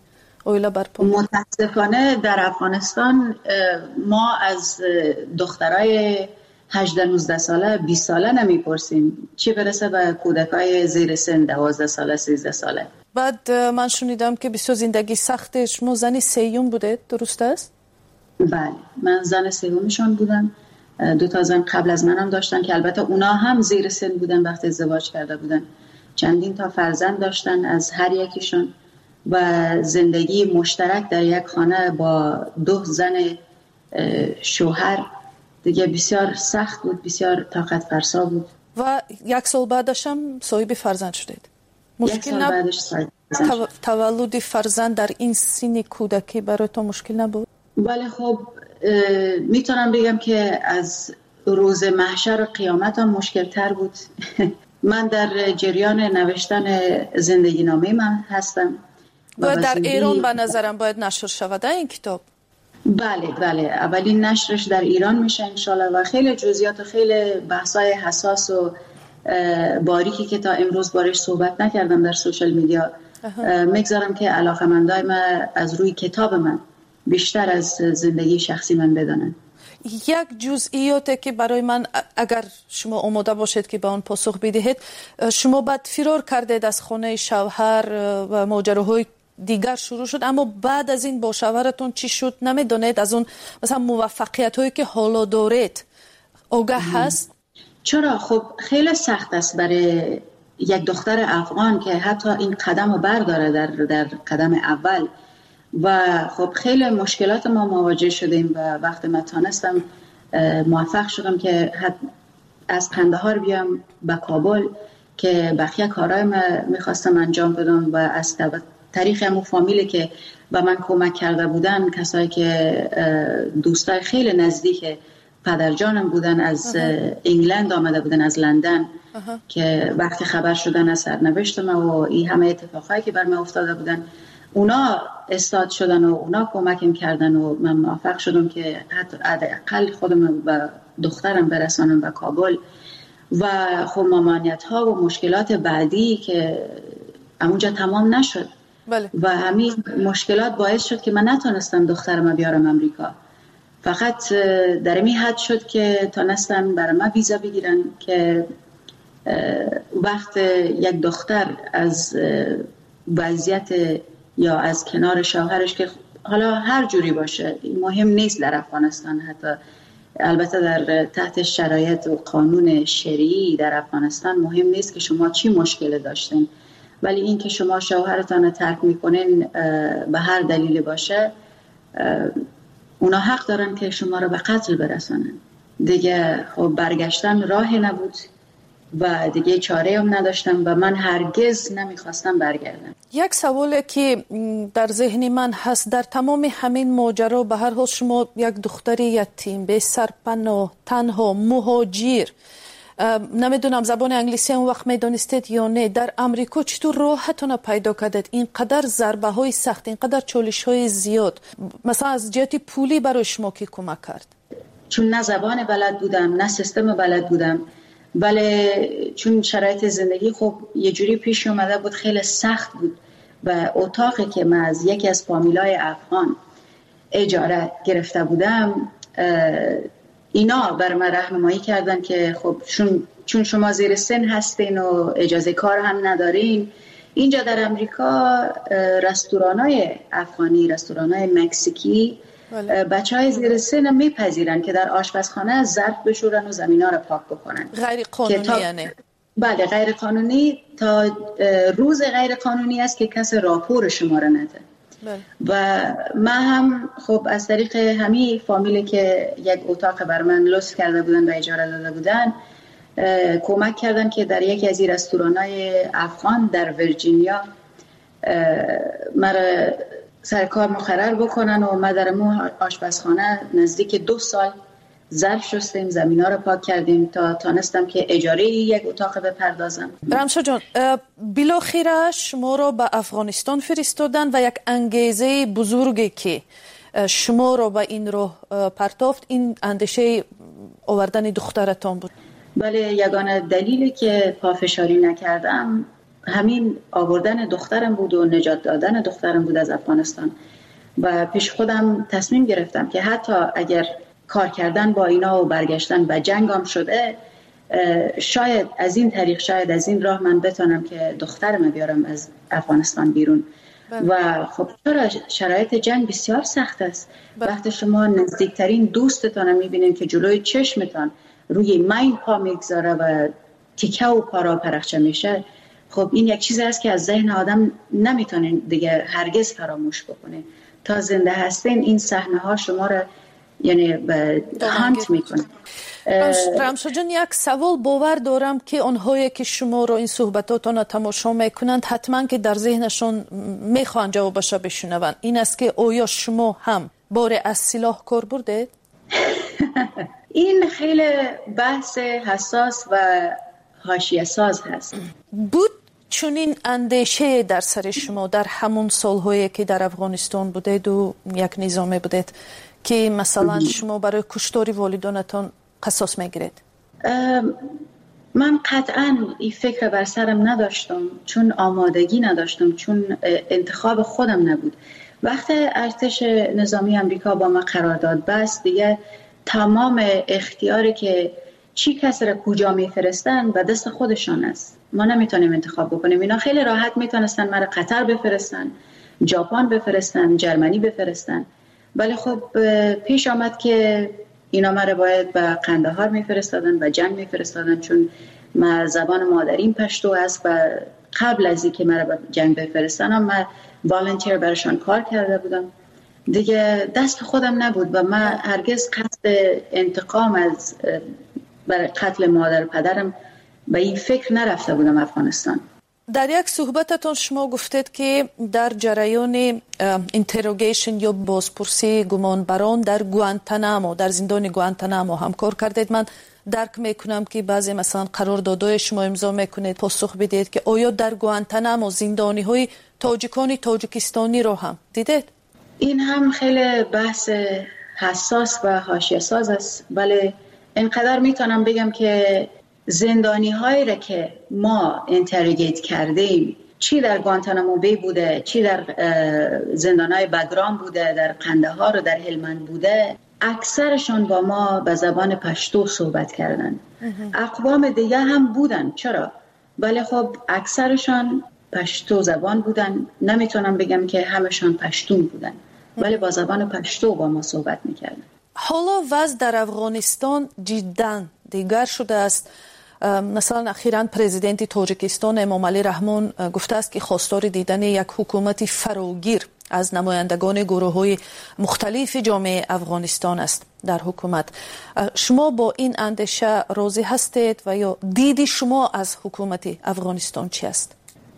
متاسفانه در افغانستان ما از دخترای 18-19 ساله 20 ساله نمیپرسیم، چه برسه به کودکای زیر سن 12 ساله 13 ساله. بعد من شنیدم که بسیار زندگی سخته. شما زنی سیوم بوده، درست است؟ بله، من زن سومشون بودم. 2 تا زن قبل از منم داشتن که البته اونا هم زیر سن بودن وقتی ازدواج کرده بودن. چندین تا فرزند داشتن از هر یکیشون و زندگی مشترک در یک خانه با 2 زن شوهر دیگه بسیار سخت بود، بسیار طاقت فرسا بود. و 1 سال بعدش هم صاحب فرزند شدید. مشکل نبود؟ تولد فرزند در این سن کودکی برای تو مشکل نبود؟ بله خب میتونم بگم که از روز محشر و قیامت هم مشکل تر بود. من در جریان نوشتن زندگی نامه من هستم. باید در ایران به نظرم باید نشر شود این کتاب. بله اولین نشرش در ایران میشه انشالله و خیلی جزئیات و خیلی بحثای حساس و باریکی که تا امروز بارش صحبت نکردم در سوشال میدیا میگذارم که علاقه‌مندای من از روی کتاب من بیشتر از زندگی شخصی من بدانن. یک جزئیاتی که برای من اگر شما آماده باشید که به آن پاسخ بدهید، شما بعد فرار کردید از خانه شوهر و ماجراهای دیگر شروع شد، اما بعد از این با شوهرتون چی شد؟ نمیدونید از اون مثلا موفقیت هایی که حالا دارید آگاه هست؟ چرا؟ خب خیلی سخت است برای یک دختر افغان که حتی این قدم رو برداره در قدم اول و خب خیلی مشکلات ما مواجه شدیم و وقتی من تانستم موفق شدم که از قندهار بیام به کابل که بقیه کارهای من میخواستم انجام بدم و از طریق همون فامیلی که به من کمک کرده بودن، کسایی که دوستای خیلی نزدیک پدرجانم بودن از انگلند آمده بودن، از لندن که وقتی خبر شدن از سرنوشت من و این همه اتفاقایی که بر من افتاده بودن، اونا استاد شدن و اونا کمکم کردن و من موفق شدم که حتی اقل خودم و دخترم برسانم به کابل. و خب ممانعت ها و مشکلات بعدی که اونجا تمام نشد. بله. و همین مشکلات باعث شد که من نتونستم دخترم بیارم امریکا. فقط در این حد شد که تونستن برای من ویزا بگیرن که وقت یک دختر از وضعیت یا از کنار شوهرش که حالا هر جوری باشه مهم نیست در افغانستان، حتی البته در تحت شرایط و قانون شرعی در افغانستان مهم نیست که شما چی مشکل داشتین، ولی این که شما شوهرتان رو ترک میکنین به هر دلیل باشه، اونا حق دارن که شما رو به قتل برسانن. دیگه خب برگشتن راهی نبود و دیگه چاره هم نداشتم و من هرگز نمیخواستم برگردم. یک سوالی که در ذهن من هست، در تمام همین ماجرا به هر حال شما یک دختر یتیم به سرپناه، تنها، مهاجر، نمیدونم زبان انگلیسی هم وقت میدونستید یا نه، در امریکا چطور راحتون پیدا کردید؟ اینقدر ضربه های سخت، اینقدر چالش های زیاد، مثلا از جهت پولی برای شما کی کمک کرد؟ چون نه زبان بلد بودم نه سیستم بلد بودم، ولی چون شرایط زندگی خب یه جوری پیش اومده بود، خیلی سخت بود و اتاقی که من از یکی از فامیلای افغان اجاره گرفته بودم، اینا بر من راهنمایی کردن که خب چون شما زیر سن هستین و اجازه کار هم ندارین، اینجا در امریکا رستورانای افغانی، رستورانای مکزیکی بچهای زیر سن میپذیرن که در آشپزخانه ظرف بشورن و زمینا رو پاک بکنن. غیر قانونی یعنی؟ بله غیر قانونی، تا روز غیر قانونی است که کس راپور شما رو نده. و من هم خب از طریق همین فامیلی که یک اتاق بر من لطف کرده بودن و اجاره داده بودن کمک کردن که در یکی از این رستورانای افغان در ویرجینیا مرا سر کار مقرر بکنن و ما در آشپزخانه نزدیک 2 سال ظرف شستیم، زمینا رو پاک کردیم تا تانستم که اجاره یک اتاق بپردازم. رمشا جان، بالاخره شما رو به افغانستان فرستادن و یک انگیزه بزرگی که شما رو به این راه پرتافت، این اندیشه آوردن دخترتان بود. بله، یگانه دلیلی که پافشاری نکردم همین آوردن دخترم بود و نجات دادن دخترم بود از افغانستان. و پیش خودم تصمیم گرفتم که حتی اگر کار کردن با اینا و برگشتن به جنگام شده، شاید از این طریق، شاید از این راه من بتونم که دخترم بیارم از افغانستان بیرون. و خب شرایط جنگ بسیار سخت است. وقتی شما نزدیکترین دوستتان میبینین که جلوی چشمتان روی مین پا میگذاره و تیکه و پارا پرخچه میشه، خب این یک چیزی است که از ذهن آدم نمیتونین دیگه هرگز فراموش بکنین. تا زنده هستین این صحنه ها شما را یعنی هانت میکنه. رمشا جان، یک سوال باور دارم که آنهایی که شما رو این صحبتاتون تماشا میکنند حتما که در ذهنشون میخوان جوابش بشنون، این است که آیا شما هم بار از سلاح کار بردید؟ این خیلی بحث حساس و حاشیه ساز هست. بود چونین اندیشه در سر شما در همون سالهایی که در افغانستان بودید و یک نظامی بودید که مثلا شما برای کشتاری والدانتان قصاص میگیرید؟ من قطعا این فکر بر سرم نداشتم، چون آمادگی نداشتم، چون انتخاب خودم نبود. وقتی ارتش نظامی امریکا با ما قرارداد بست، دیگه تمام اختیاری که چی کس را کجا میفرستن به دست خودشان است. ما نمیتونیم انتخاب بکنیم. اینا خیلی راحت میتونستن مرا قطر بفرستن، ژاپن بفرستن، جرمنی بفرستن، ولی خب پیش آمد که اینا مرا باید به قندهار میفرستادن و جنگ میفرستادن، چون من زبان مادریم پشتو است و قبل از اینکه مرا به جنگ بفرستن من والنتیر برشان کار کرده بودم. دیگه دست خودم نبود و من هرگز قصد انتقام از برای قتل مادر پدرم به این فکر نرفته بودم افغانستان. در یک صحبتتون شما گفتید که در جریان اینتروگیشن یا بازپرسی گمانبران در گوانتانامو، در زندان گوانتانامو هم کار کردید. من درک میکنم که بعضی مثلا قراردادهای شما امضا میکنید، پاسخ بدید که آیا در گوانتانامو زندانی های تاجیکانی تاجیکستانی رو هم دیدید؟ این هم خیلی بحث حساس و حاشیه ساز است، ولی اینقدر میتونم بگم که زندانی هایی را که ما اینتروگیت کردیم، چی در گوانتانامو بی بوده، چی در زندان های بگرام بوده، در قندهار و در هلمند بوده، اکثرشان با ما به زبان پشتو صحبت کردن. اقوام دیگه هم بودن، چرا؟ ولی خب اکثرشان پشتو زبان بودن. نمیتونم بگم که همشان پشتون بودن، ولی با زبان پشتو با ما صحبت میکردن. حالا وضع در افغانستان جدا دیگر شده است. مثلا اخیراً پرزیدنت تاجیکستان امامعلی رحمان گفته است که خواستار دیدن یک حکومت فراگیر از نمایندگان گروه‌های مختلف جامعه افغانستان است در حکومت. شما با این اندیشه راضی هستید و یا دید شما از حکومت افغانستان چی است؟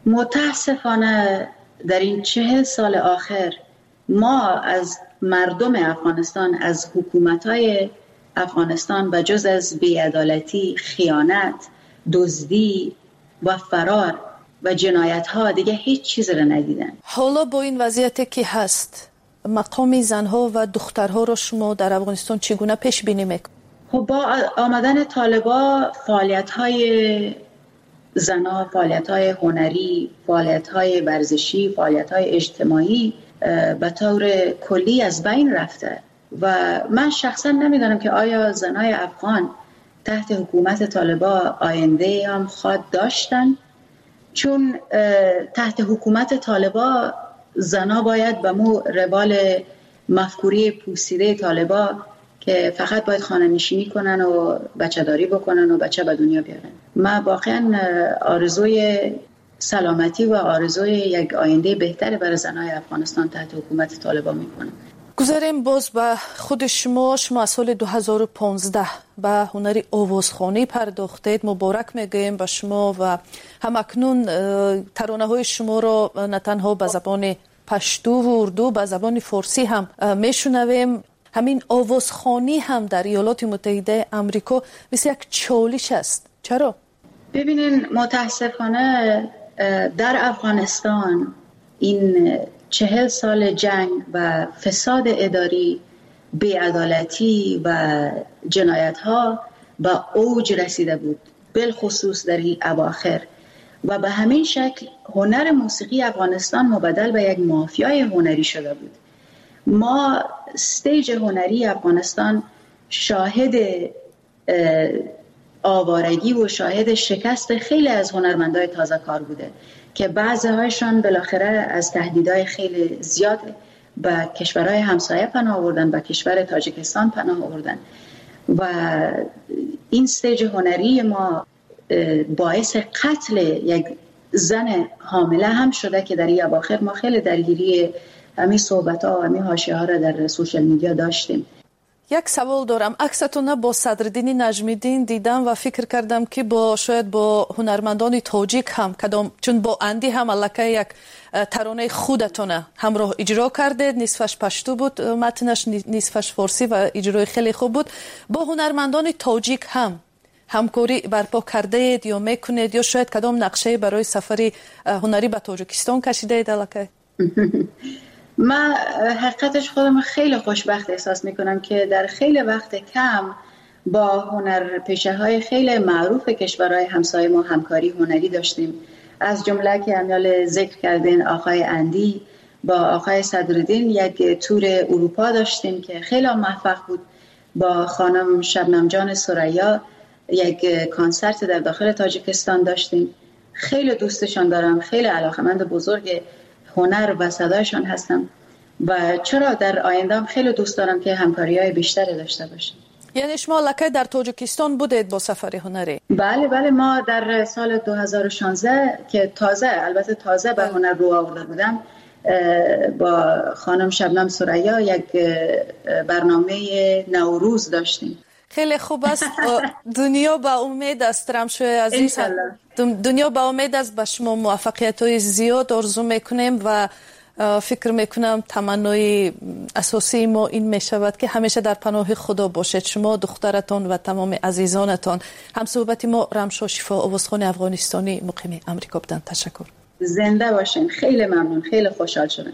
متاسفانه در این 40 سال آخر ما از مردم افغانستان، از حکومت‌های افغانستان و جز از بی‌عدالتی، خیانت، دزدی و فرار و جنایت‌ها دیگه هیچ چیز را ندیدن. حالا با این وضعیتی که هست مقام زنها و دخترها را شما در افغانستان چگونه پیش بینی میکنید؟ خب با آمدن طالبا فعالیت‌های زنها، فعالیت‌های هنری، فعالیت‌های ورزشی، فعالیت‌های اجتماعی به طور کلی از بین رفته و من شخصا نمیدانم که آیا زنای افغان تحت حکومت طالبا آینده هم خواهد داشتن، چون تحت حکومت طالبا زنا باید به مو روال مفکوری پوسیده طالبا که فقط باید خانه نشینی کنن و بچه داری بکنن و بچه به دنیا بیارن. من واقعا آرزوی سلامتی و آرزوی یک آینده بهتر برای زنای افغانستان تحت حکومت طالبان میکنم. گذاریم باز به خود شما از سال 2015 به هنری آوازخوانی پرداختید. مبارک میگویم به شما و همکنون ترانه های شما را نه تنها به زبان پشتو و اردو به زبان فارسی هم میشنویم. همین آوازخوانی هم در ایالات متحده آمریکا مثل یک چالش است. چرا؟ ببینین متاسفانه در افغانستان این 40 سال جنگ و فساد اداری، بی‌عدالتی و جنایت‌ها به اوج رسیده بود، بالخصوص در این اواخر و به همین شکل هنر موسیقی افغانستان مبدل به یک مافیای هنری شده بود. ما استیج هنری افغانستان شاهد آوارگی و شاهد شکست خیلی از هنرمندای تازه کار بوده که بعضی‌هایشان بالاخره از تهدیدهای خیلی زیاد به کشورهای همسایه پناه آوردن، به کشور تاجیکستان پناه آوردن و این استیج هنری ما باعث قتل یک زن حامله هم شده که در این اواخر ما خیلی درگیری همین صحبت‌ها و همین حاشیه‌ها را در سوشال میدیا داشتیم. یک سوال دارم. عکستون با صدرالدین نجمیدین دیدم و فکر کردم که شاید با هنرمندان تاجیک هم کدام، چون با اندی هم الکه یک ترانه خودتون همراه اجرا کردید، نصفش پشتو بود متنش، نصفش فارسی و اجرای خیلی خوب بود. با هنرمندان تاجیک هم همکاری برپا کرده اید یا میکنید یا شاید کدام نقشه برای سفری هنری به تاجیکستان کشیده اید الکه؟ من حقیقتش خودم خیلی خوشبخت احساس میکنم که در خیلی وقت کم با هنرپیشه های خیلی معروف کشورهای همسایه ما همکاری هنری داشتیم. از جمله که امیال ذکر کردین آقای اندی با آقای صدرالدین یک تور اروپا داشتیم که خیلی موفق بود. با خانم شبنم جان ثریا یک کنسرت در داخل تاجیکستان داشتیم. خیلی دوستشان دارم، خیلی علاقه‌مند بزرگ هنر و صدایشان هستم و چرا در آینده هم خیلی دوست دارم که همکاری‌های بیشتری داشته باشیم. یعنی شما لکه در تاجیکستان بودید با سفر هنری؟ بله ما در سال 2016 که البته تازه به هنر رو آورده بودم با خانم شبنم ثریا یک برنامه نوروز داشتیم. خیلی خوب است. دنیا با امید است رمشو عزیز. دنیا با امید است. به شما موفقیت‌های زیاد آرزو میکنیم و فکر میکنم تمنای اساسی ما این میشود که همیشه در پناه خدا باشید، شما، دخترتان و تمام عزیزانتان. هم صحبت ما رمشو شفا آوازخوان افغانستانی مقیم امریکا بودند. تشکر. زنده باشین. خیلی ممنون. خیلی خوشحال شدم.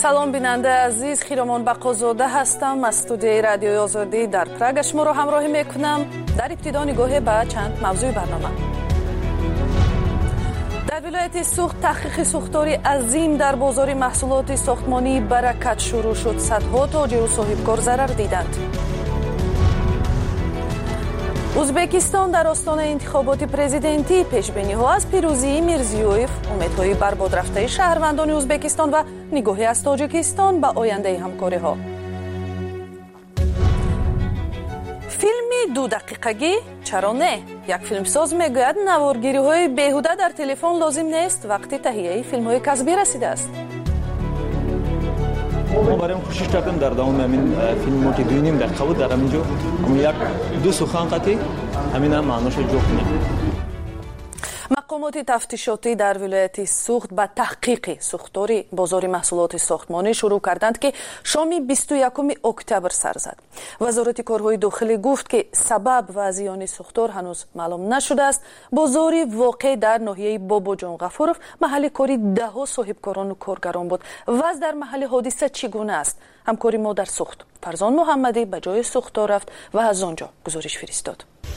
салом бинанда азиз, хиромон бақозода ҳастам аз студияи радиои озодӣ дар Прага шуморо ҳамроҳӣ мекунам. дар ибтидо нигоҳе ба чанд мавзӯи барнома. дар вилояти суғд таҳқиқи сӯхтори азим дар бозори маҳсулоти сохтмонии Баракат шурӯъ шуд. Садҳо тоҷиру соҳибкор зарар диданд. ӯзбекистон дар остонаи интихоботи президентӣ пешбиниҳо аз пирӯзии Мирзиёев, умедҳои барбодрафтаи шаҳрвандони Ӯзбекистон ва нигоҳи аз Тоҷикистон ба ояндаи ҳамкориҳо. филми 2 дақиқагӣ чаро не? Як филмсоз мегӯяд наворгириҳои беҳуда дар телефон лозим нест вақти таҳияи филмҳои касбӣ расидааст. ما برایم کوشش کردیم در دوام همین فیلم که 2.5 دقیقه بود در همینجا یک دو سخن قطعی همین هم معناش جو کنیم. мақомоти тафтишотӣ дар вилояти суғд ба таҳқиқи сӯхтори бозори маҳсулоти сохтмонӣ шурӯъ карданд ки шоми 21 октябр сар зад. вазорати корҳои дохилӣ гуфт ки сабаб ва зиёни сӯхтор ҳанӯз маълум нашудааст. бозори воқеъ дар ноҳияи Бобоҷон Ғафуров маҳалли кори даҳҳо соҳибкорону коргарон буд. ваз дар маҳалли ҳодиса чӣ гуна аст? ҳамкори мо дар суғд Фарзон Муҳаммадӣ ба ҷои сӯхтор рафт ва аз он ҷо гузориш фиристод.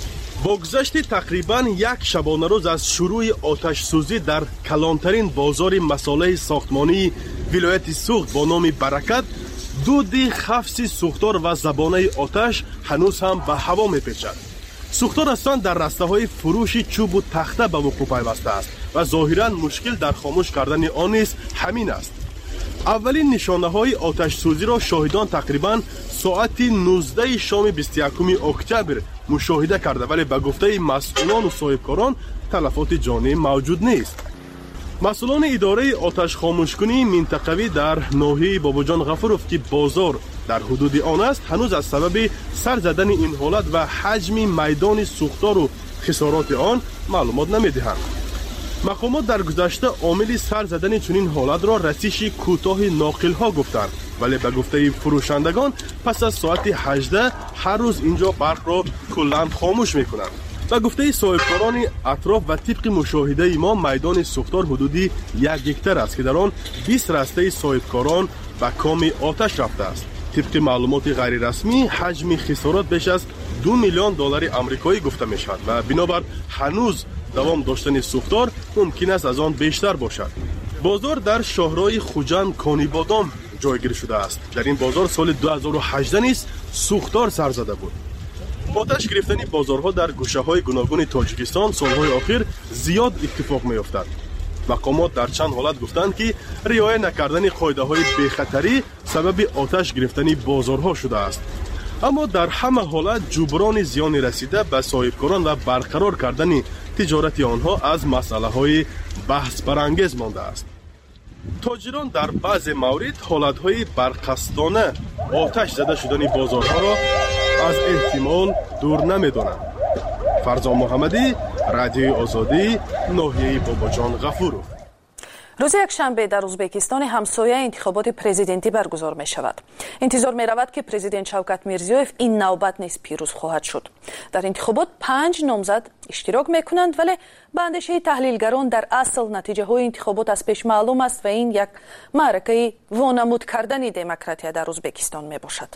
бо гузашти тақрибан як шабонарӯз аз шурӯъи оташсӯзӣ дар калонтарин бозори масолаи сохтмонии вилояти суғд бо номи Баракат, дуди хафси сӯхтор ва забонаи оташ ҳанӯз ҳам ба ҳаво мепечад. сӯхтор аслан дар растаҳои фурӯши чӯбу тахта ба вуқӯъ пайвастааст ва зоҳиран мушкил дар хомӯш кардани он низ ҳамин аст. аввалин нишонаҳои оташсӯзиро шоҳидон тақрибан соати 19 шоми 21 октябр мушоҳида карда, вале ба гуфтаи масъулону соҳибкорон талафоти ҷонӣ мавҷуд нест. масъулони идораи оташхомӯшкунии минтақавӣ дар ноҳияи Бобоҷон Ғафуров ки бозор дар ҳудуди он аст, ҳанӯз аз сабаби сар задани ин ҳолат ва ҳаҷми майдони сӯхтору хисороти он маълумот намедиҳанд. мақомот дар гузашта омили сар задани чунин ҳолатро расиши кӯтоҳи ноқилҳо гуфтанд, вале ба гуфтаи фурӯшандагон пас аз соати 18 ҳар рӯз инҷо барқро куллан хомӯш мекунанд. ба гуфтаи соҳибкорони атроф ва тибқи мушоҳидаи мо майдони сӯхтор ҳудуди 1 гектар аст ки дар он 20 растаи соҳибкорон ба коми оташ рафтааст. тибқи маълумоти ғайрирасмӣ ҳаҷми хисорот беш аз $2 миллион амрикоӣ гуфта мешавад ва бинобар ҳанӯз давом доштани сӯхтор мумкин аст аз он бештар бошад. бозор дар шоҳрои Хуҷанд Конибодом ҷойгир шудааст. дар ин бозор соли 2018 низ сӯхтор сар зада буд. оташ гирифтани бозорҳо дар гӯшаҳои гуногуни Тоҷикистон солҳои охир зиёд иттифоқ меёфтад. мақомот дар чанд ҳолат гуфтанд ки риоя накардани қоидаҳои бехатарӣ сабаби оташ гирифтани бозорҳо шудааст. аммо дар ҳама ҳолат ҷуброни зиёни расида ба соҳибкорон ва барқарор кардани тиҷорати онҳо аз масъалаҳои баҳсбарангез мондааст. тоҷирон дар баъзе маврид ҳолатҳои барқасдона оташ зада шудани бозорҳоро аз эҳтимол дур намедонанд. Фарзон Муҳаммадӣ, Радиои Озодӣ, ноҳияи Бобоҷон Ғафуров. рӯзи якшанбе дар ӯзбекистони ҳамсоя интихоботи президентӣ баргузор мешавад. интизор меравад ки президент Шавкат Мирзиёев ин навбат низ пирӯз хоҳад шуд. дар интихобот 5 номзад иштирок мекунанд, вале ба андешаи таҳлилгарон дар асл натиҷаҳои интихобот аз пеш маълум аст ва ин як маъракаи вонамуд кардани демократия дар Ӯзбекистон мебошад.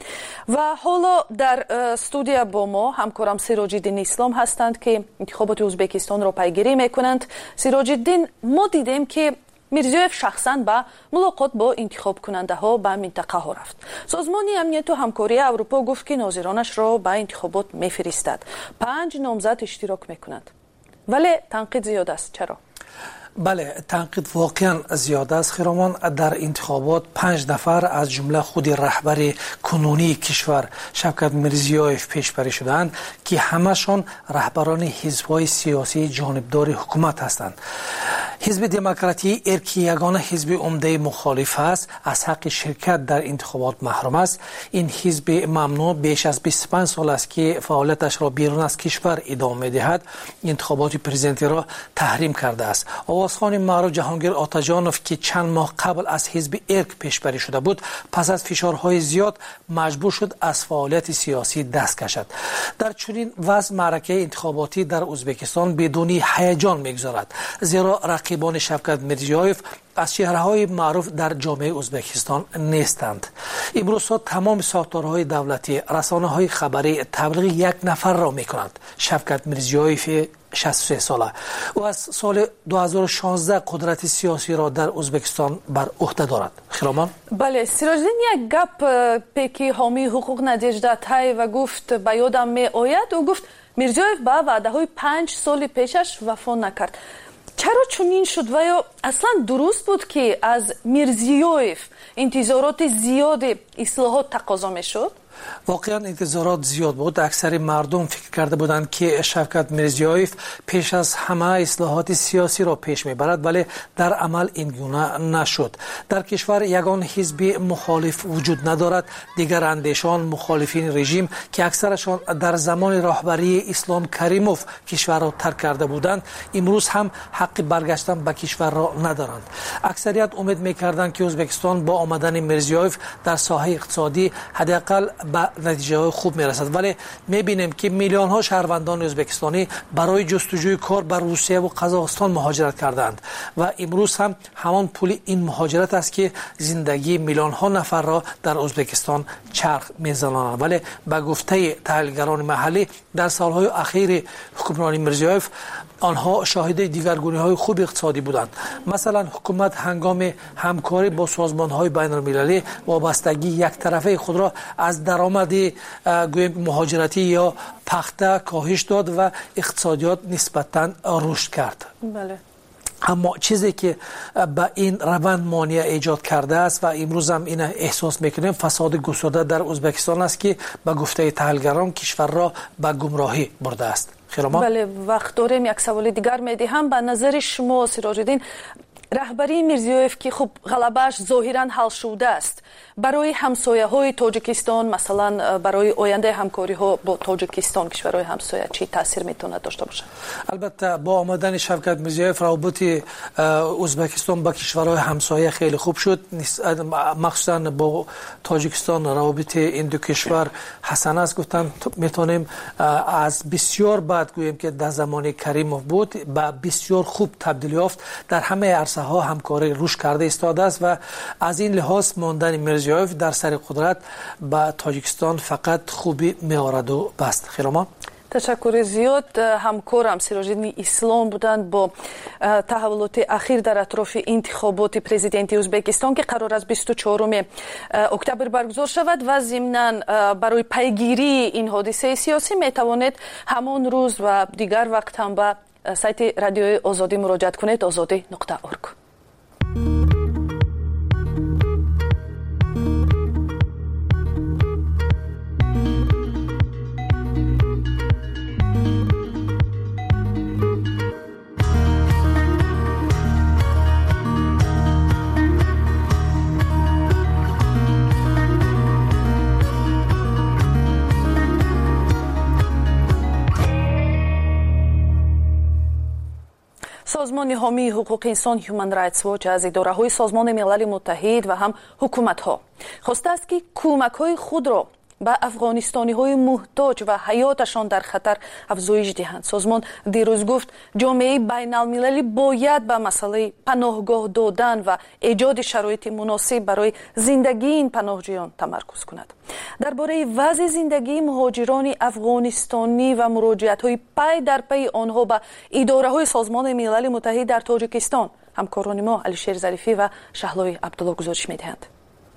ва ҳоло дар студия бо мо ҳамкорам Сироҷиддин Ислом ҳастанд ки интихоботи Ӯзбекистонро пайгирӣ мекунанд. Сироҷиддин, мо дидем ки Мирзиёев шахсан ба мулоқот бо интихобкунандаҳо ба минтақаҳо рафт. созмони амнияту ҳамкории Аврупо гуфт ки нозиронашро ба интихобот мефиристад. 5 номзад иштирок мекунанд, вале танқид зиёд аст. чаро? بله، تنقید واقعا زیاد است. خیرامان در انتخابات 5 نفر از جمله خود رهبر کنونی کشور شوکت میرزیویف پیشبری شدند که همشان رهبران حزب‌های سیاسی جانبدار حکومت هستند. حزب دموکراتی ارکی یگانه حزب عمده مخالف است، از حق شرکت در انتخابات محروم است. این حزب ممنوع بیش از 25 سال است که فعالیتش را بیرون از کشور ادامه می‌دهد. انتخابات پرزیدنتی را تحریم کرده است. آوازخوان معروف جهانگیر آتاجانوف که چند ماه قبل از حزب ارک پیشبری شده بود، پس از فشارهای زیاد مجبور شد از فعالیت سیاسی دست کشد. در چنین وضع معرکه انتخاباتی در ازبکستان بدون هیجان می‌گذرد، زیرا رقیب رقیبان شفقت میرزیویف از چهره‌های معروف در جامعه ازبکستان نیستند. امروز تمام ساختارهای دولتی، رسانه‌های خبری تبلیغ یک نفر را می‌کنند. شفقت میرزیویف 63 ساله. او از سال 2016 قدرت سیاسی را در ازبکستان بر عهده دارد. خیرامان؟ بله، سیراجدین یک گپ پیکی حامی حقوق نادیجده تاییوا گفت به یادم میآید. او گفت میرزیویف با وعده‌های 5 سال پیشش وفا نکرد. چرا چنین شد و یا اصلا درست بود که از میرزیویف انتظارات زیادی اصلاحات تقاضا میشد؟ واقعا انتظارات زیاد بود. اکثر مردم فکر کرده بودند که شفقت میرزیویف پیش از همه اصلاحات سیاسی را پیش میبرد، ولی در عمل این گونه نشد. در کشور یگان حزب مخالف وجود ندارد. دیگر اندیشان مخالفین رژیم که اکثرشان در زمان رهبری اسلام کریموف کشور را ترک کرده بودند، امروز هم حق برگشتن به کشور را ندارند. اکثریت امید میکردند که ازبکستان با آمدن میرزیویف در ساحه اقتصادی حداقل به نتیجه خوب میرسد، ولی میبینیم که میلیون ها شهروندان ازبکستانی برای جستجوی کار بر روسیه و قزاقستان مهاجرت کردند و امروز هم همان پول این مهاجرت است که زندگی میلیون ها نفر را در ازبکستان چرخ میزناند. ولی به گفته تحلیلگران محلی در سالهای اخیر حکمرانی میرزیویف آنها شاهد دیگرگونی‌های خوب اقتصادی بودند. مثلا حکومت هنگام همکاری با سازمان‌های بین‌المللی وابستگی یک طرفه خود را از درآمد مهاجرتی یا پخته کاهش داد و اقتصادیات نسبتاً رشد کرد. بله. اما چیزی که به این روند مانع ایجاد کرده است و امروز هم این احساس میکنیم فساد گسترده در ازبکستان است که به گفته تحلیلگران کشور را به گمراهی برده است. بله، وقت داریم یک سوال دیگر میدهم. به نظر شما سیراج‌الدین، رهبری میرزیویف که خب غلبه‌اش ظاهراً حل شده است، برای همسایه‌های تاجیکستان مثلا برای آینده همکاری‌ها با تاجیکستان کشورهای همسایه چی تاثیر میتونه داشته باشه؟ البته با آمدن شفقت میرزیویف روابط ازبکستان با کشورهای همسایه خیلی خوب شد، مخصوصا با تاجیکستان روابط این دو کشور حسن است. گفتن میتونیم از بسیار بعد گوییم که در زمان کریموف بود با بسیار خوب تبدیل یافت. در همه عرصه ها همکاری رشد کرده ایستاده است و از این لحاظ ماندن میرزیویف در سر قدرت با تاجیکستان فقط خوبی می‌آورد و بس. خیرامان؟ تشکر زیاد. همکارم سیراج‌الدین اسلام بودند با تحولات اخیر در اطراف انتخابات پرزیدنتی ازبکستان که قرار است 24 اکتبر برگزار شود و ضمناً برای پیگیری این حادثه سیاسی میتوانید همان روز و دیگر وقت هم به سایت رادیوی آزادی مراجعه کنید، azadi.org. سازمان حامی حقوق انسان هیومن رایتس واچ از اداره‌های سازمان ملل متحد و هم حکومت‌ها خواسته است که کمک‌های خود را به افغانستانی‌های محتاج و حیاتشان در خطر افزایش دهند. سازمان دیروز گفت جامعه بین‌المللی باید به مسئله پناهگاه دادن و ایجاد شرایط مناسب برای زندگی این پناهجویان تمرکز کند. درباره وضع زندگی مهاجران افغانستانی و مراجعت‌های پی در پی آنها به اداره‌های سازمان ملل متحد در تاجیکستان همکاران ما علیشیر ظریفی و شهلوی عبدالله گزارش می‌دهند.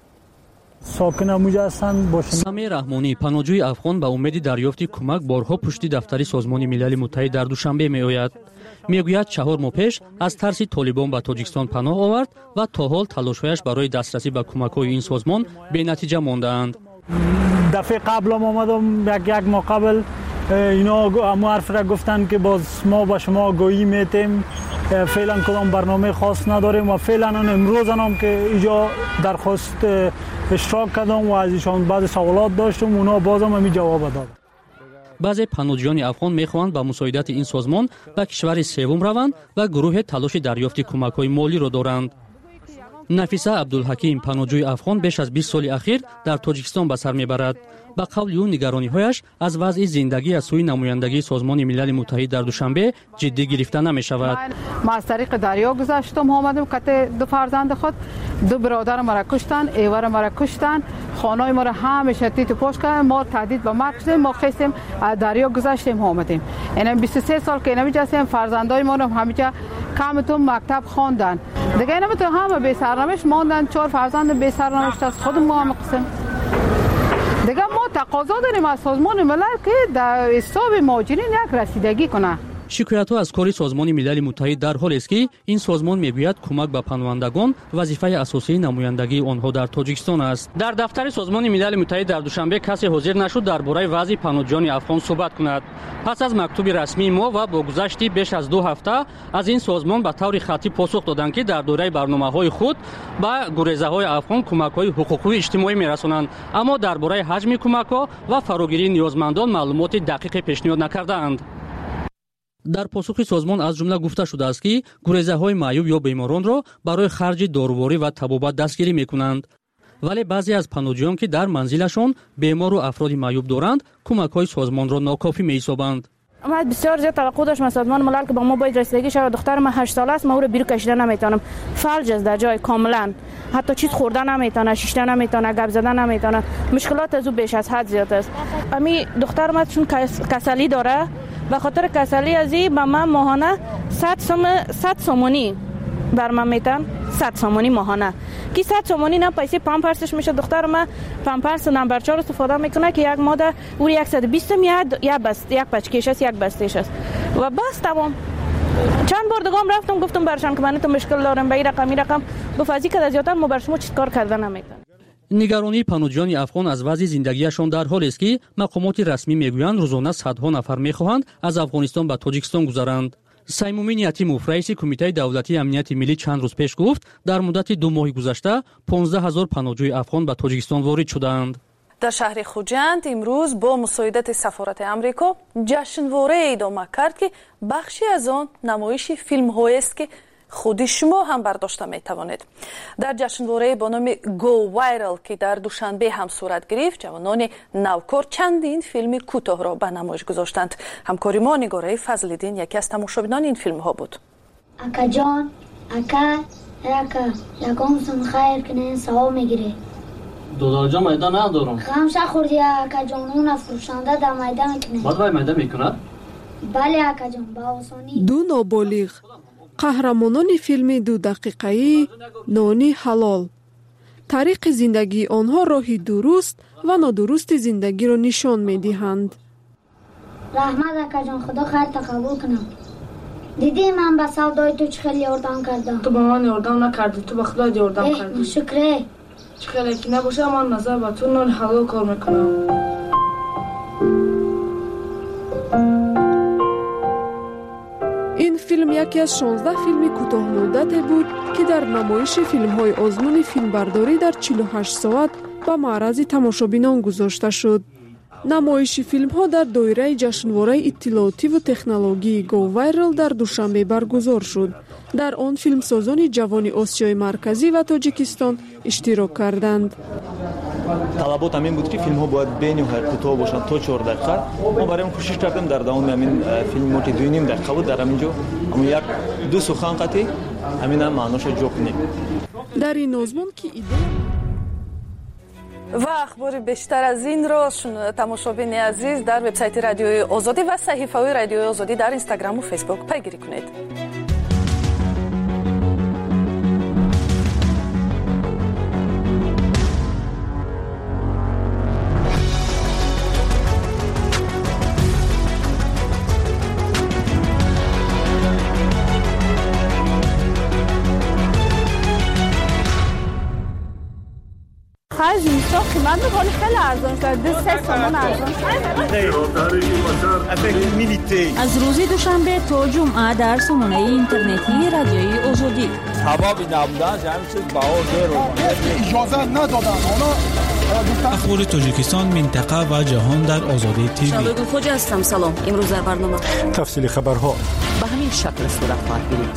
سمی رحمانی پناهجوی افغان به امید دریافت کمک بارها پشت دفتر سازمان ملل متحد در دوشنبه میآید. میگوید 4 ماه پیش از ترس طالبان به تاجیکستان پناه آورد و تا حال تلاش‌هایش برای دسترسی به کمک‌های این سازمان بی‌نتیجه مانده‌اند. دفعه قبل آمدم یک ماه قبل اینا معرف را گفتن که باز ما به شما آگاهی میتیم، فعلا کدام برنامه خاص نداریم و فعلا امروز هم که اینجا درخواست اشتراک کردم و از ایشان بعضی سوالات داشتم، اونا بازم همین جواب داد. بعضی پناهجویان افغان میخواهند با مساعدت این سازمان به کشور سوم روند و گروه تلاش دریافت کمک‌های مالی را دارند. нафиса абдулҳаким паноҳҷӯи афғон беш аз 20 соли ахир дар тоҷикистон ба сар мебарад. ба қавли ӯ нигарониҳояш аз вазъи зиндагӣ аз сӯи намояндагии созмони милали муттаҳид дар душанбе ҷиддӣ гирифта намешавад. ما از طریق دریا گذشتم آمدم کت دو فرزند خود دو برادر مرا کشتن ایور مرا کشتن خانه ما را همیشه تیتو پاش کردن ما تهدید به مرگ شدیم ما خواستیم دریا گذشتیم آمدیم یعنی 23 سال که اینجا هستیم فرزندای ما را همیشه کمتون مکتب خواندن دیگه اینا تو همه بی سرنوشت ماندن 4 فرزند بی سرنوشت از خود ما هم قسم دیگه ما تقاضا داریم از سازمان ملل که در حساب مهاجرین یک رسیدگی کنه. шикоятҳо аз кори созмони милали муттаҳид дар ҳолест ки ин созмон мегӯяд кӯмак ба паноҳандагон вазифаи асосии намояндагии онҳо дар тоҷикистон аст. дар дафтари созмони милали муттаҳид дар душанбе касе ҳозир нашуд дар бораи вазъи паноҳҷӯёни афғон суҳбат кунад. пас аз мактуби расмии мо ва бо гузашти беш аз 2 ҳафта аз ин созмон ба таври хаттӣ посух доданд ки дар дораи барномаҳои худ ба гурезаҳои афғон кӯмакҳои ҳуқуқии иҷтимоӣ мерасонанд, аммо дар бораи ҳаҷми кӯмакҳо ва фарогирии ниёзмандон маълумоти дақиқе пешниҳод накардаанд. дар посухи созмон аз ҷумла гуфта шудааст ки гурезаҳои маъюб ё беморонро барои харҷи доруворӣ ва табобат дастгирӣ мекунанд, вале баъзе аз паноҳҷӯён ки дар манзилашон бемору афроди маъюб доранд кӯмакҳои созмонро нокофӣ меҳисобанд. من بسیار زیاد توقع داشتم از سازمان ملل که با ما باید رسیدگی شود. دختر من 8 ساله است، ما او رو بیرون کشیدن نمیتونم. فلج است در جای کاملا، حتی چیز خوردن نمیتونه، شیشتن نمیتونه، گپ زدن نمیتونه. مشکلات از او بیش از حد زیاد است. امی دختر من چون کسلی داره، به خاطر کسلی ازی به من ماهانه 100 سومونی بر من میتن، 100 سومونی ماهانه که 100 سومونی نه پیسه پامپرسش میشه. دختر من پامپرس نمبر 4 استفاده میکنه که یک ماده او 120 میاد، یک پچکیش است، یک بستیش است و بس تمام. چند بار دگام رفتم گفتم برشان که من تو مشکل دارم به این رقم بفازی که زیاتر ما بر شما چیز کار کردن نمیتونم. нигаронии паноҳҷӯёни афғон аз вазъи зиндагиашон дар ҳолест ки мақомоти расмӣ мегӯянд рӯзона садҳо нафар мехоҳанд аз афғонистон ба тоҷикистон гузаранд. саймумин ятимов раиси кумитаи давлатии амнияти миллӣ чанд рӯз пеш гуфт дар муддати 2 моҳи гузашта 15 000 паноҳҷӯи афғон ба тоҷикистон ворид шудаанд. дар шаҳри хуҷанд имрӯз бо мусоидати сафорати амрико ҷашнворае идома кард ки бахши аз он намоиши филмҳоест ки худи шумо ҳам бардошта метавонед. дар ҷашнворае бо номи Go Viral ки дар душанбе ҳам сурат гирифт, ҷавонони навкор чандин филми кӯтоҳро ба намоиш гузоштанд. ҳамкори мо Нигораи Фазлиддин яке аз тамошобинони ин филмҳо буд. акаҷон, ака, ягон сум хайр кинен савоб мегире. додарҷон майда надорам. ғамша хурди акаҷон, уна фурӯшанда дар майда мекунад. баъд вай майда мекунад? бале акаҷон, ба осонӣ. ду ноболиғ қаҳрамонони филми 2 дақиқаи нони ҳалол. тариқи зиндагии онҳо роҳи дуруст ва нодурусти зиндагиро нишон медиҳанд. раҳмат акаҷон, худо хайрта қабул кунад. дидӣ ман ба савдои ту чӣ хеле ёрдам кардам. ту ба ман ёрдам накардӣ, ту ба худоят ёрдам кардӣ. шукре. чӣ хеле ки набоша ман назар ба ту нони ҳалол кор мекунам. ин филм яке аз 16 филми кӯтоҳмуддате буд ки дар намоиши филмҳои озмуни филмбардорӣ дар 48 соат ба маърази тамошобинон гузошта шуд. намоиши филмҳо дар доираи ҷашнвораи иттилоотиву технологии Go Viral дар душанбе баргузор шуд. дар он филмсозони ҷавони Осиёи марказӣ ва Тоҷикистон иштирок карданд. талабот ҳамин буд ки филмҳо бояд бениҳоят кӯтоҳ бошанд, то 4 дақиқа. мо барои он кӯшиш кардем дар давоми ҳамин филмо ки 2.5 дақиқа буд дар ҳамин ҷо аммо 1-2 сухан қатӣ ҳамина маъноша ҷо кунем. дар ин озмон ки ва ахбори бештар аз инро тамошобини азиз дар вебсайти радиои озодӣ ва саҳифаҳои радиои озодӣ дар инстаграму фейсбук пайгирӣ кунед. زمستان قیمت میکنی خیلی ارزان شد. 2-3 تومان ارزان شد. از روز دوشنبه تا جمعه در سامانه اینترنتی رادیوی آزادی. سبب نبودن همین چیز بهار داره. اجازه ندادن. اخبار تاجیکستان، منطقه و جهان در آزادی تیوی. شادو خوجا هستم. سلام. امروز در برنامه تفصیل خبرها به همین شکل صورت خواهد گرفت.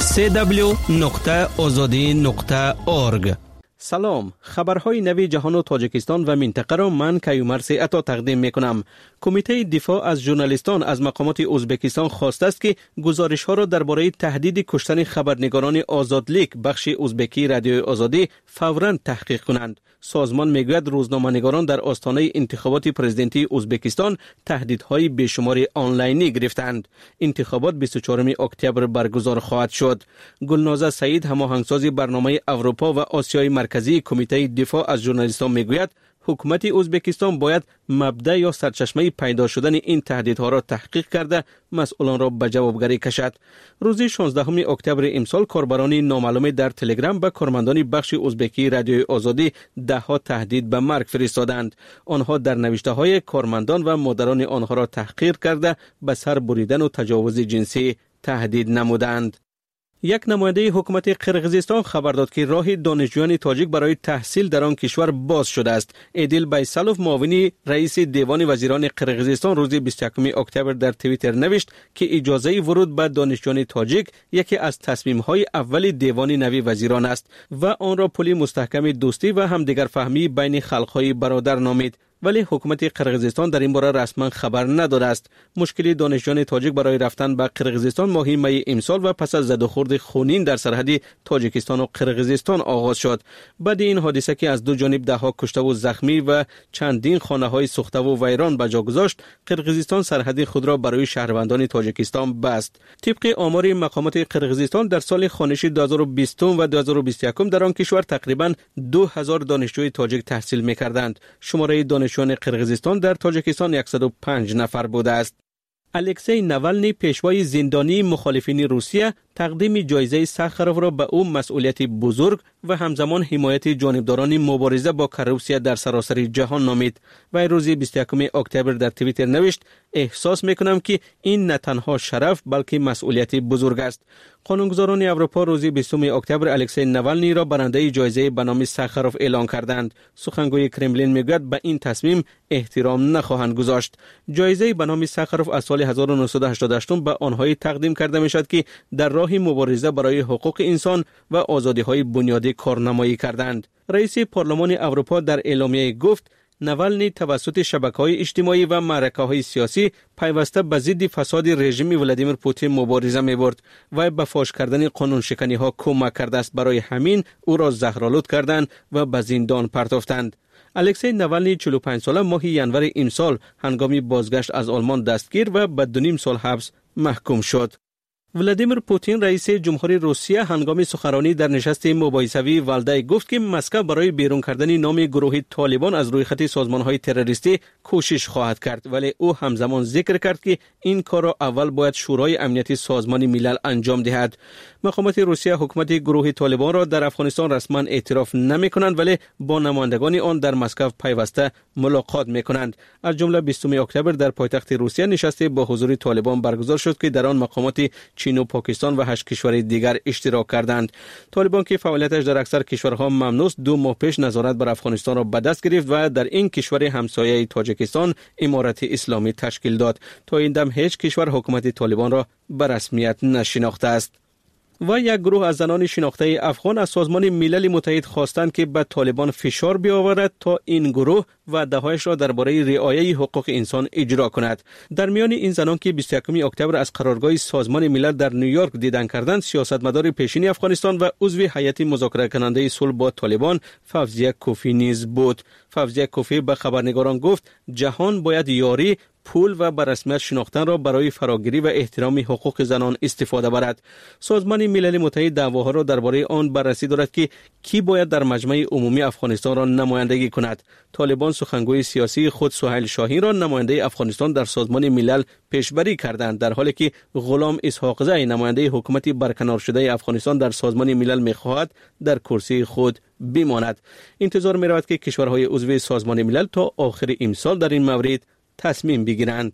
www.azadi.org. سلام، خبرهای نوی جهان و تاجیکستان و منطقه را من کیومرث عطا تقدیم میکنم. کمیته دفاع از ژورنالیستان از مقامات ازبکستان خواسته است که گزارش‌ها را درباره تهدید کشتن خبرنگاران آزادلیک بخش ازبکی رادیوی آزادی فوراً تحقیق کنند. سازمان میگوید روزنامه‌نگاران در آستانه انتخابات پرزیدنتی ازبکستان تهدیدهای بیشمار آنلاینی گرفتند. انتخابات 24 اکتبر برگزار خواهد شد. گلنازه سعید، هماهنگساز برنامه اروپا و آسیای مرکزی کمیته دفاع از ژورنالیستان میگوید حکومت ازبکستان باید مبدا یا سرچشمه پیدا شدن این تهدیدها را تحقیق کرده مسئولان را به جوابگری کشد. روز 16 اکتبر امسال کاربران نامعلوم در تلگرام به کارمندان بخش ازبکی رادیوی آزادی دهها تهدید به مرگ فرستادند. آنها در نوشته های کارمندان و مدیران آنها را تحقیر کرده به سر بریدن و تجاوز جنسی تهدید نمودند. یک نماینده حکومت قرقیزستان خبر داد که راه دانشجویان تاجیک برای تحصیل در آن کشور باز شده است. ایدیل بیسالوف، معاون رئیس دیوان وزیران قرقیزستان، روز 21 اکتبر در توییتر نوشت که اجازه ورود به دانشجویان تاجیک یکی از تصمیم‌های اول دیوان نوی وزیران است و آن را پلی مستحکم دوستی و همدیگر فهمی بین خلق‌های برادر نامید. ولی حکومت قرقیزستان در این باره رسما خبر نداده است. مشکل دانشجویان تاجیک برای رفتن به قرقیزستان ماه می امسال و پس از زد و خورد خونین در سرحد تاجیکستان و قرقیزستان آغاز شد. بعد این حادثه که از دو جانب دهها کشته و زخمی و چندین خانه‌های سوخته و ویران به جا گذاشت، قرقیزستان سرحد خود را برای شهروندان تاجیکستان بست. طبق آمار مقامات قرقیزستان در سال خوانشی 2020 و 2021 در آن کشور تقریباً 2000 دانشجوی تاجیک تحصیل می‌کردند. شماره دانشجویان قرقیزستان در تاجیکستان 105 نفر بوده است. الکسی ناولنی، پیشوای زندانی مخالفین روسیه، تقدیم جایزه ساخاروف را به او مسئولیت بزرگ و همزمان حمایت جانبداران مبارزه با کروپسیا در سراسر جهان نامید. و روز 21 اکتبر در توییتر نوشت احساس میکنم که این نه تنها شرف بلکه مسئولیت بزرگ است. قانونگذاران اروپا روز 20 اکتبر الکسی ناولنی را برنده جایزه به نام ساخاروف اعلام کردند. سخنگوی کرملین میگوید به این تصمیم احترام نخواهند گذاشت. جایزه به نام ساخاروف از سال 1988 به آنهایی تقدیم کرده میشد که در راه مبارزه برای حقوق انسان و آزادی‌های بنیادی کارنمایی کردند. رئیس پارلمان اروپا در اعلامیه گفت ناولنی توسط شبکه‌های اجتماعی و معرکه‌های سیاسی پیوسته به ضد فساد رژیم ولادیمیر پوتین مبارزه می‌برد و به فاش کردن قانون شکنی‌ها کمک کرده است. برای همین او را زهرآلود کردند و به زندان پرتافتند. الکسی ناولنی 45 ساله ماه ینور امسال هنگام بازگشت از آلمان دستگیر و به 2.5 سال حبس محکوم شد. ولادیمیر پوتین رئیس جمهوری روسیه هنگام سخنرانی در نشست مباحثوی والدای گفت که مسکو برای بیرون کردن نام گروه طالبان از روی خط سازمان‌های تروریستی کوشش خواهد کرد، ولی او همزمان ذکر کرد که این کار را اول باید شورای امنیتی سازمان ملل انجام دهد. مقامات روسیه حکومت گروه طالبان را در افغانستان رسما اعتراف نمی‌کنند ولی با نمایندگان آن در مسکو پیوسته ملاقات می‌کنند. از جمله 20 اکتبر در پایتخت روسیه نشستی با حضور طالبان برگزار شد که در آن مقامات چین و پاکستان و 8 کشور دیگر اشتراک کردند. طالبان که فعالیتش در اکثر کشورها ممنوع است، 2 ماه پیش نظارت بر افغانستان را به دست گرفت و در این کشور همسایه تاجیکستان امارت اسلامی تشکیل داد. تا این دم هیچ کشور حکومت طالبان را به رسمیت نشناخته است. و یک گروه از زنان شناخته افغان از سازمان ملل متحد خواستند که به طالبان فشار بیاورد تا این گروه وعده‌هایش را درباره رعایت حقوق انسان اجرا کند. در میان این زنان که 21 اکتبر از قرارگاه سازمان ملل در نیویورک دیدن کردند، سیاستمدار پیشین افغانستان و عضو هیئت مذاکره کننده صلح با طالبان فوزیه کوفی نیز بود. فوزیه کوفی به خبرنگاران گفت جهان باید یاری، پول و به رسمیت شناختن را برای فراگیری و احترام حقوق زنان استفاده برد. سازمان ملل متحد دعواها را درباره آن بررسی دارد که کی باید در مجمع عمومی افغانستان را نمایندگی کند. طالبان سخنگوی سیاسی خود سهیل شاهین را نماینده افغانستان در سازمان ملل پیشبری کردند، در حالی که غلام اسحاق زی نماینده حکومت برکنار شده افغانستان در سازمان ملل می‌خواهد در کرسی خود بماند. انتظار می‌رود که کشورهای عضو سازمان ملل تا آخر امسال در این مورد تصمیم بگیرند.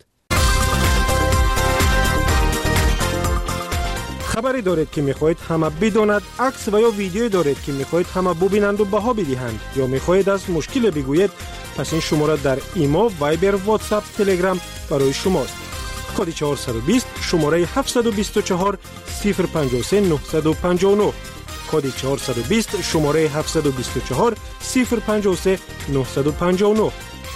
خبری دارید که میخواهید همه بداند، عکس و یا ویدیویی دارید که میخواهید همه ببینند و بها بدهند، یا میخواهید از مشکل بگویید، پس این شماره در ایما، وایبر، واتساپ، تلگرام برای شماست. کد 420 شماره 724 053 959. کد 420 شماره 724 053 959.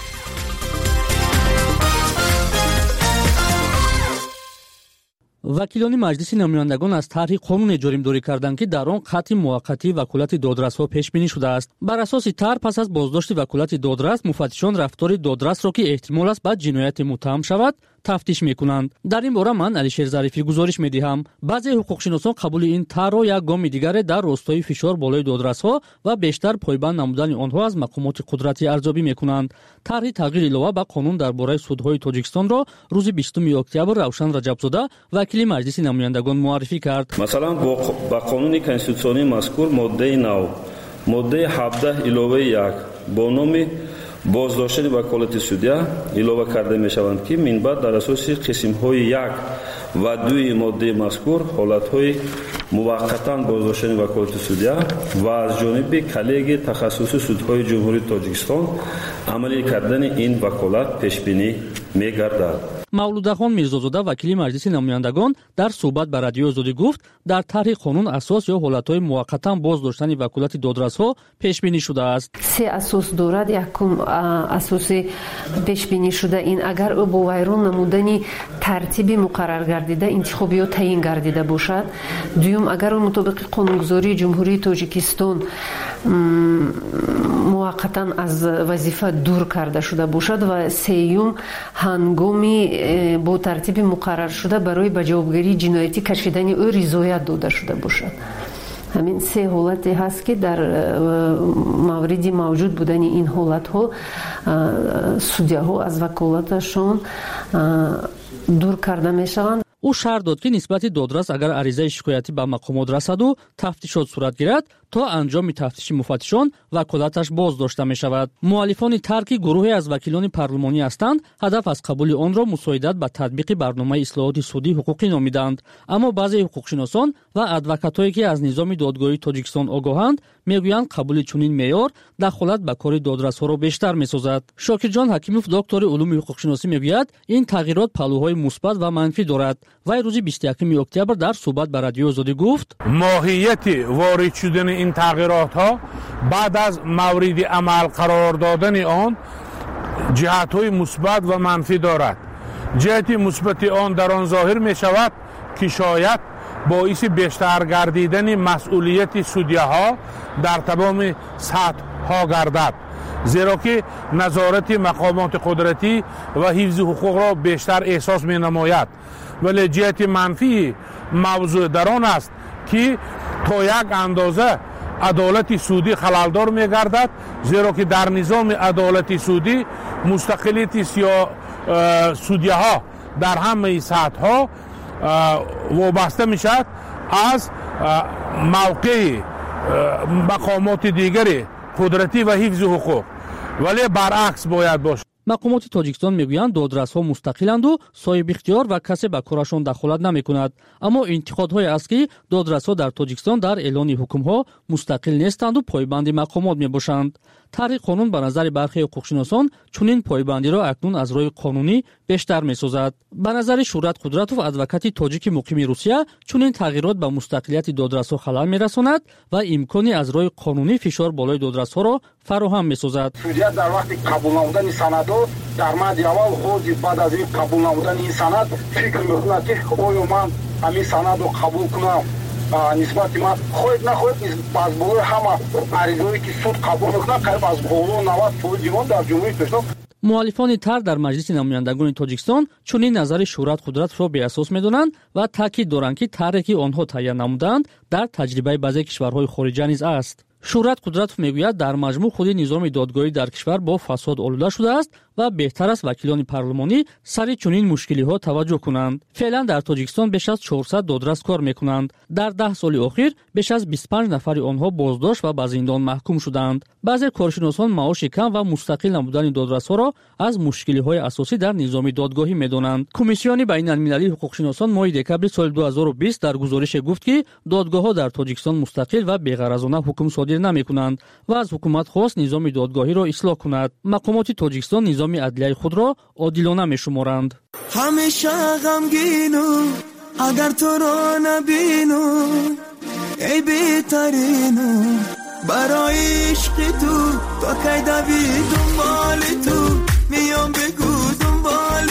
вакилони маҷлиси намояндагон аз тарҳи қонуне ҷоримдорӣ карданд ки дар он қатъи муваққатӣ ваколати додрасҳо пешбинӣ шудааст. бар асоси тар пас аз боздошти ваколати додрас муфаттишон рафтори додрасро ки эҳтимол аст ба ҷинояте муттаҳам шавад тафтиш мекунанд. дар ин бора ман Алишер Зарифӣ гузориш медиҳам. баъзе ҳуқуқшиносон қабули ин тарҳро як гоми дигаре дар ростои фишор болои додрасҳо ва бештар пойбанд намудани онҳо аз мақомоти қудратӣ арзёбӣ мекунанд. тарҳи тағйири илова ба қонун дар бораи судҳои Тоҷикистонро рӯзи 20 октябр Равшан Раҷабзода вакили маҷлиси намояндагон муаррифӣ кард. масалан ба қонуни конститутсионии мазкур моддаи 9 моддаи 17 иловаи 1 бо номи боздоштани ваколати судя илова карда мешаванд ки минбаъд дар асоси қисмҳои 1 ва 2 моддаи мазкур ҳолатҳои муваққатан боздоштани ваколати судя ва аз ҷониби коллегияи тахассуси судҳои ҷумҳурии Тоҷикистон амалӣ кардани ин ваколат пешбинӣ мегардад. мавлудахон Мирзозода вакили маҷлиси намояндагон дар суҳбат ба Радиои Озодӣ гуфт дар тарҳи қонун асос ё ҳолатҳои муваққатан боздоштани ваколати додрасҳо пешбинӣ шудааст. се асос дорад. якум асоси пешбинӣ шуда ин агар ӯ бо вайрон намудани тартиби муқаррар гардида интихоби ё таъин гардида бошад. дуюм агар ӯ мутобиқи қонунгузории ҷумҳурии Тоҷикистон муваққатан аз вазифа дур карда шуда бошад ва сеюм ҳангоми бо тартиби муқаррар шуда барои ба ҷавобгарии ҷиноятӣ кашидани ӯ ризоят дода шуда бошад. ҳамин се ҳолате ҳаст ки дар мавриди мавҷуд будани ин ҳолатҳо судяҳо аз ваколаташон дур карда мешаванд. ӯ шарҳ дод ки нисбати додрас агар аризаи шикоятӣ ба мақомот расаду тафтишот сурат гирад то анҷоми тафтиши муфаттишон ваколаташ боздошта мешавад. муаллифони тар ки гурӯҳе аз вакилони парлумонӣ ҳастанд ҳадаф аз қабули онро мусоидат ба татбиқи барномаи ислоҳоти судӣ ҳуқуқӣ номиданд. аммо баъзе ҳуқуқшиносон ва адвокатое ки аз низоми додгоҳии Тоҷикистон огоҳанд мегӯянд қабули чунин меъёр дахолат ба кори додрасҳоро бештар месозад. Шокирҷон Ҳакимов доктори улуми ҳуқуқшиносӣ мегӯяд ин тағйирот паҳлӯҳои мусбат ва манфӣ дорад. вай рӯзи 21 октябр дар суҳбат ба Радиои Озодӣ гуфт моҳияти ворид шудани ин тағйиротҳо баъд аз мавриди амал қарор додани он ҷиҳатҳои мусбат ва манфӣ дорад. ҷиҳати мусбати он дар он зоҳир мешавад ки шояд боиси бештар гардидани масъулияти судяҳо дар тамоми сатҳҳо гардад, зеро ки назорати мақомоти қудратӣ ва ҳифзи ҳуқуқро бештар эҳсос менамояд. вале ҷиҳати манфии мавзӯъ дар он аст ки то як андоза адолати судӣ халалдор мегардад, зеро ки дар низоми адолати судӣ мустақилияти судяҳо дар ҳамаи сатҳҳо вобаста мешавад аз мавқеи мақомоти дигари қудратӣ ва ҳифзи ҳуқуқ. вале баръакс бояд бошад. мақомоти Тоҷикистон мегӯянд додрасҳо мустақиланду соҳибихтиёр ва касе ба корашон дахолат намекунад. аммо интиқодҳое аст ки додрасҳо дар Тоҷикистон дар эълони ҳукмҳо мустақил нестанду пойбанди мақомот мебошанд. тарҳи қонун ба назари бархе ҳуқуқшиносон чунин пойбандиро акнун аз роҳи қонунӣ бештар месозад. ба назари Шӯҳрат Қудратов, адвокати тоҷики муқими Русия, чунин тағйирот ба мустақилияти додрасҳо халал мерасонад ва имкони аз роҳи қонунӣ фишор болои додрасҳоро фароҳам месозад. судя дар вақти қабул намудани санадҳо дар мадди аввал ҳози баъд аз ин қабул намудани ин санад фикр мекунад ки оё ман ҳамин санадро қабул кунам нисбати ман хоҳед нахоҳед аз болои ҳама аризаҳое ки суд қабул мекунад қариб аз боло 90% ҷавон дар ҷумҳурии Тоҷикистон. муаллифони тар дар маҷлиси намояндагони Тоҷикистон чунин назари Шӯҳрат Қудратовро беасос медонанд ва таъкид доранд ки тарҳе ки онҳо таҳия намуданд дар таҷрибаи баъзе кишварҳои хориҷа низ аст. Шӯҳрат Қудратов мегӯяд дар маҷмӯъ худи низоми додгоҳӣ дар кишвар бо фасод олуда шудааст و بهتر است وکیلان پارلمانی سر چنین مشکلی‌ها توجه کنند. فعلا در تاجیکستان بیش از 400 دادرس کار می‌کنند. در 10 سال اخیر بیش از 25 نفر آنها بازداشت و به زندان محکوم شدند. بعضی کارشناسان معاش کم و مستقل نبودن دادرس‌ها را از مشکلی‌های اساسی در نظام دادگاهی می‌دانند. کمیسیون بین‌المللی حقوق‌شناسان ماه دکبر سال 2020 در گزارش گفت که دادگاه‌ها در تاجیکستان مستقل و بی‌غرضانه حکم صادر نمی‌کنند و از حکومت خواست نظام دادگاهی را اصلاح کند. مقامات تاجیکستان نظام عدلیه خود را عادلانه می‌شمارند. همیشه غمگینم اگر تو را نبینم ای بهترینم برای عشق تو تا کی دوید دنبال تو میام بگو دنبال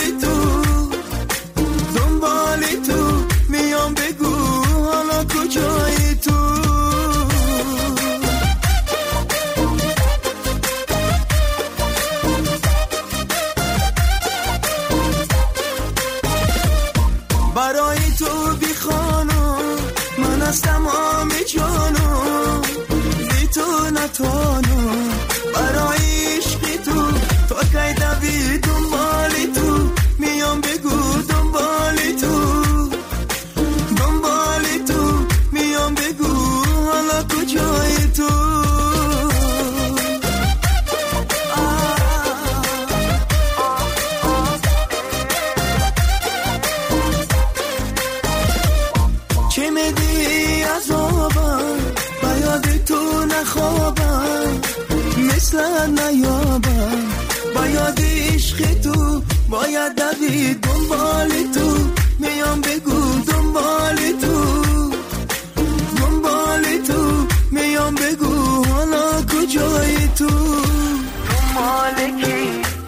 تو میام بگو حالا کجایی تو برای تو بیخانم من از تمام جانم بی تو نتوانم برای عشق تو تا کی دوید دنبال تو میام بگو دنبال تو میام بگو حالا کجای تو چه میدی عذابم بیاد تو نخوابم مثل نیابم بیاد عشق تو باید دوید دنبال تو میام بگو دنبال تو میام بگو حالا کجای تو مالکی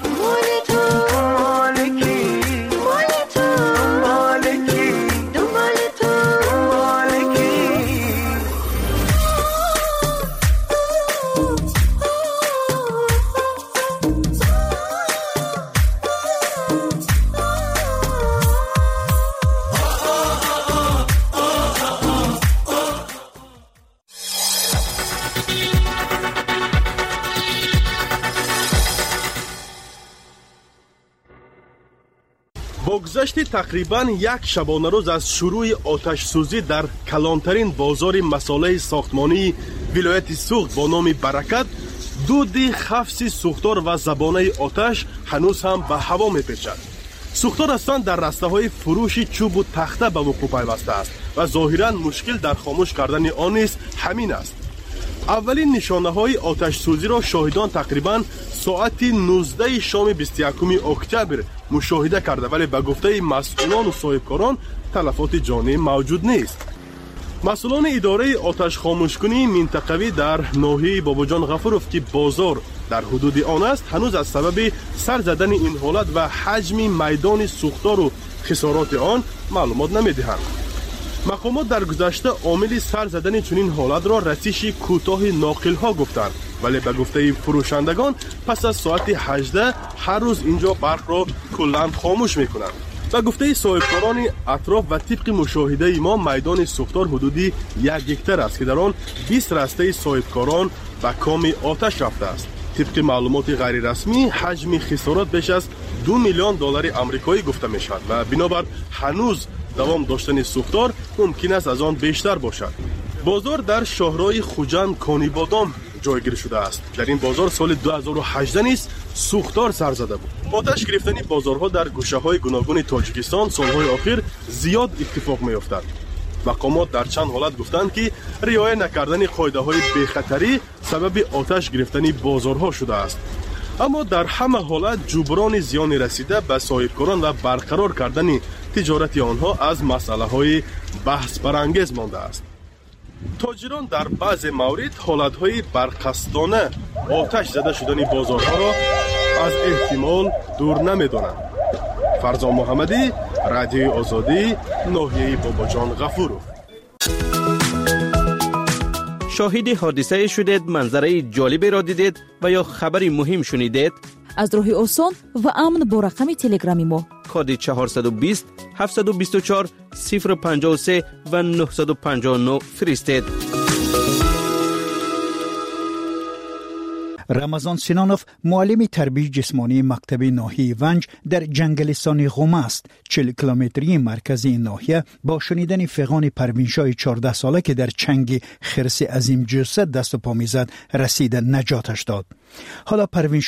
گذشت تقریباً یک شبانه روز از شروع آتش سوزی در کلانترین بازار مساله ساختمانی ولایت سوخت با نام برکت، دود خفص سوختار و زبانه آتش هنوز هم به هوا میپیچد. سوختار اصلا در رسته های فروش چوب و تخته به وقوع پیوسته است و ظاهراً مشکل در خاموش کردن آن نیز همین است. اولین نشانه های آتش سوزی را شاهدان تقریباً ساعت 19 شام 21 اکتبر مشاهده کرده، ولی به گفته مسئولان و صاحبکاران تلفات جانی موجود نیست. مسئولان اداره آتش خاموشکنی منطقوی در ناحیه باباجان غفوروف که بازار در حدود آن است، هنوز از سبب سر زدن این حالت و حجم میدان سوختار و خسارات آن معلومات نمیدهند. مقامات در گذشته عامل سر زدن چنین حالت را رسیش کوتاه ناقل ها گفتند، ولی به گفته فروشندگان پس از ساعت 18 هر روز اینجا برق را کلاً خاموش میکنند. به گفته صاحبکاران اطراف و طبق مشاهده ما میدان سوختار حدودی 1 هکتار است که در آن 20 رسته صاحبکاران به کام آتش رفته است. طبق معلومات غیر رسمی حجم خسارات بیش از 2 میلیون دلار آمریکایی گفته می شود و بنابر هنوز دوام داشتن سوختار ممکن است از آن بیشتر باشد. بازار در شهرهای خوجند کانیبادام جایگیر شده است. در این بازار سال 2018 نیز سوختار سر زده بود. آتش گرفتن بازارها در گوشه‌های گوناگون تاجیکستان سالهای اخیر زیاد اتفاق می‌افتد. مقامات در چند حالت گفتند که رعایت نکردن قاعده‌های بی‌خطری سبب آتش گرفتن بازارها شده است. اما در همه حالت جبران زیان رسیده به صاحبکاران و برقرار کردن تجارت آنها از مسئله‌های بحث برانگیز مانده است. تاجران در بعض موارد حالت‌های برقصدانه آتش زده شدن بازارها را از احتمال دور نمی‌دانند. فرزان محمدی، رادیوی آزادی، ناحیه باباجان غفوروف. شاهد حادثه شدید، منظره جالبی را دیدید و یا خبری مهم شنیدید؟ از راه آسان و امن با رقم تلگرامی ما کد 420 724 053 و 959 فرستید. رمضان سینانوف معلم تربیت جسمانی مکتب ناحیه ونج در جنگلستان قم است. 40 کیلومتری مرکزی ناحیه با شنیدن فغان پروینشای 14 ساله که در چنگ خرس عظیم جثه دست و پا میزد رسید نجاتش داد. حالا پروین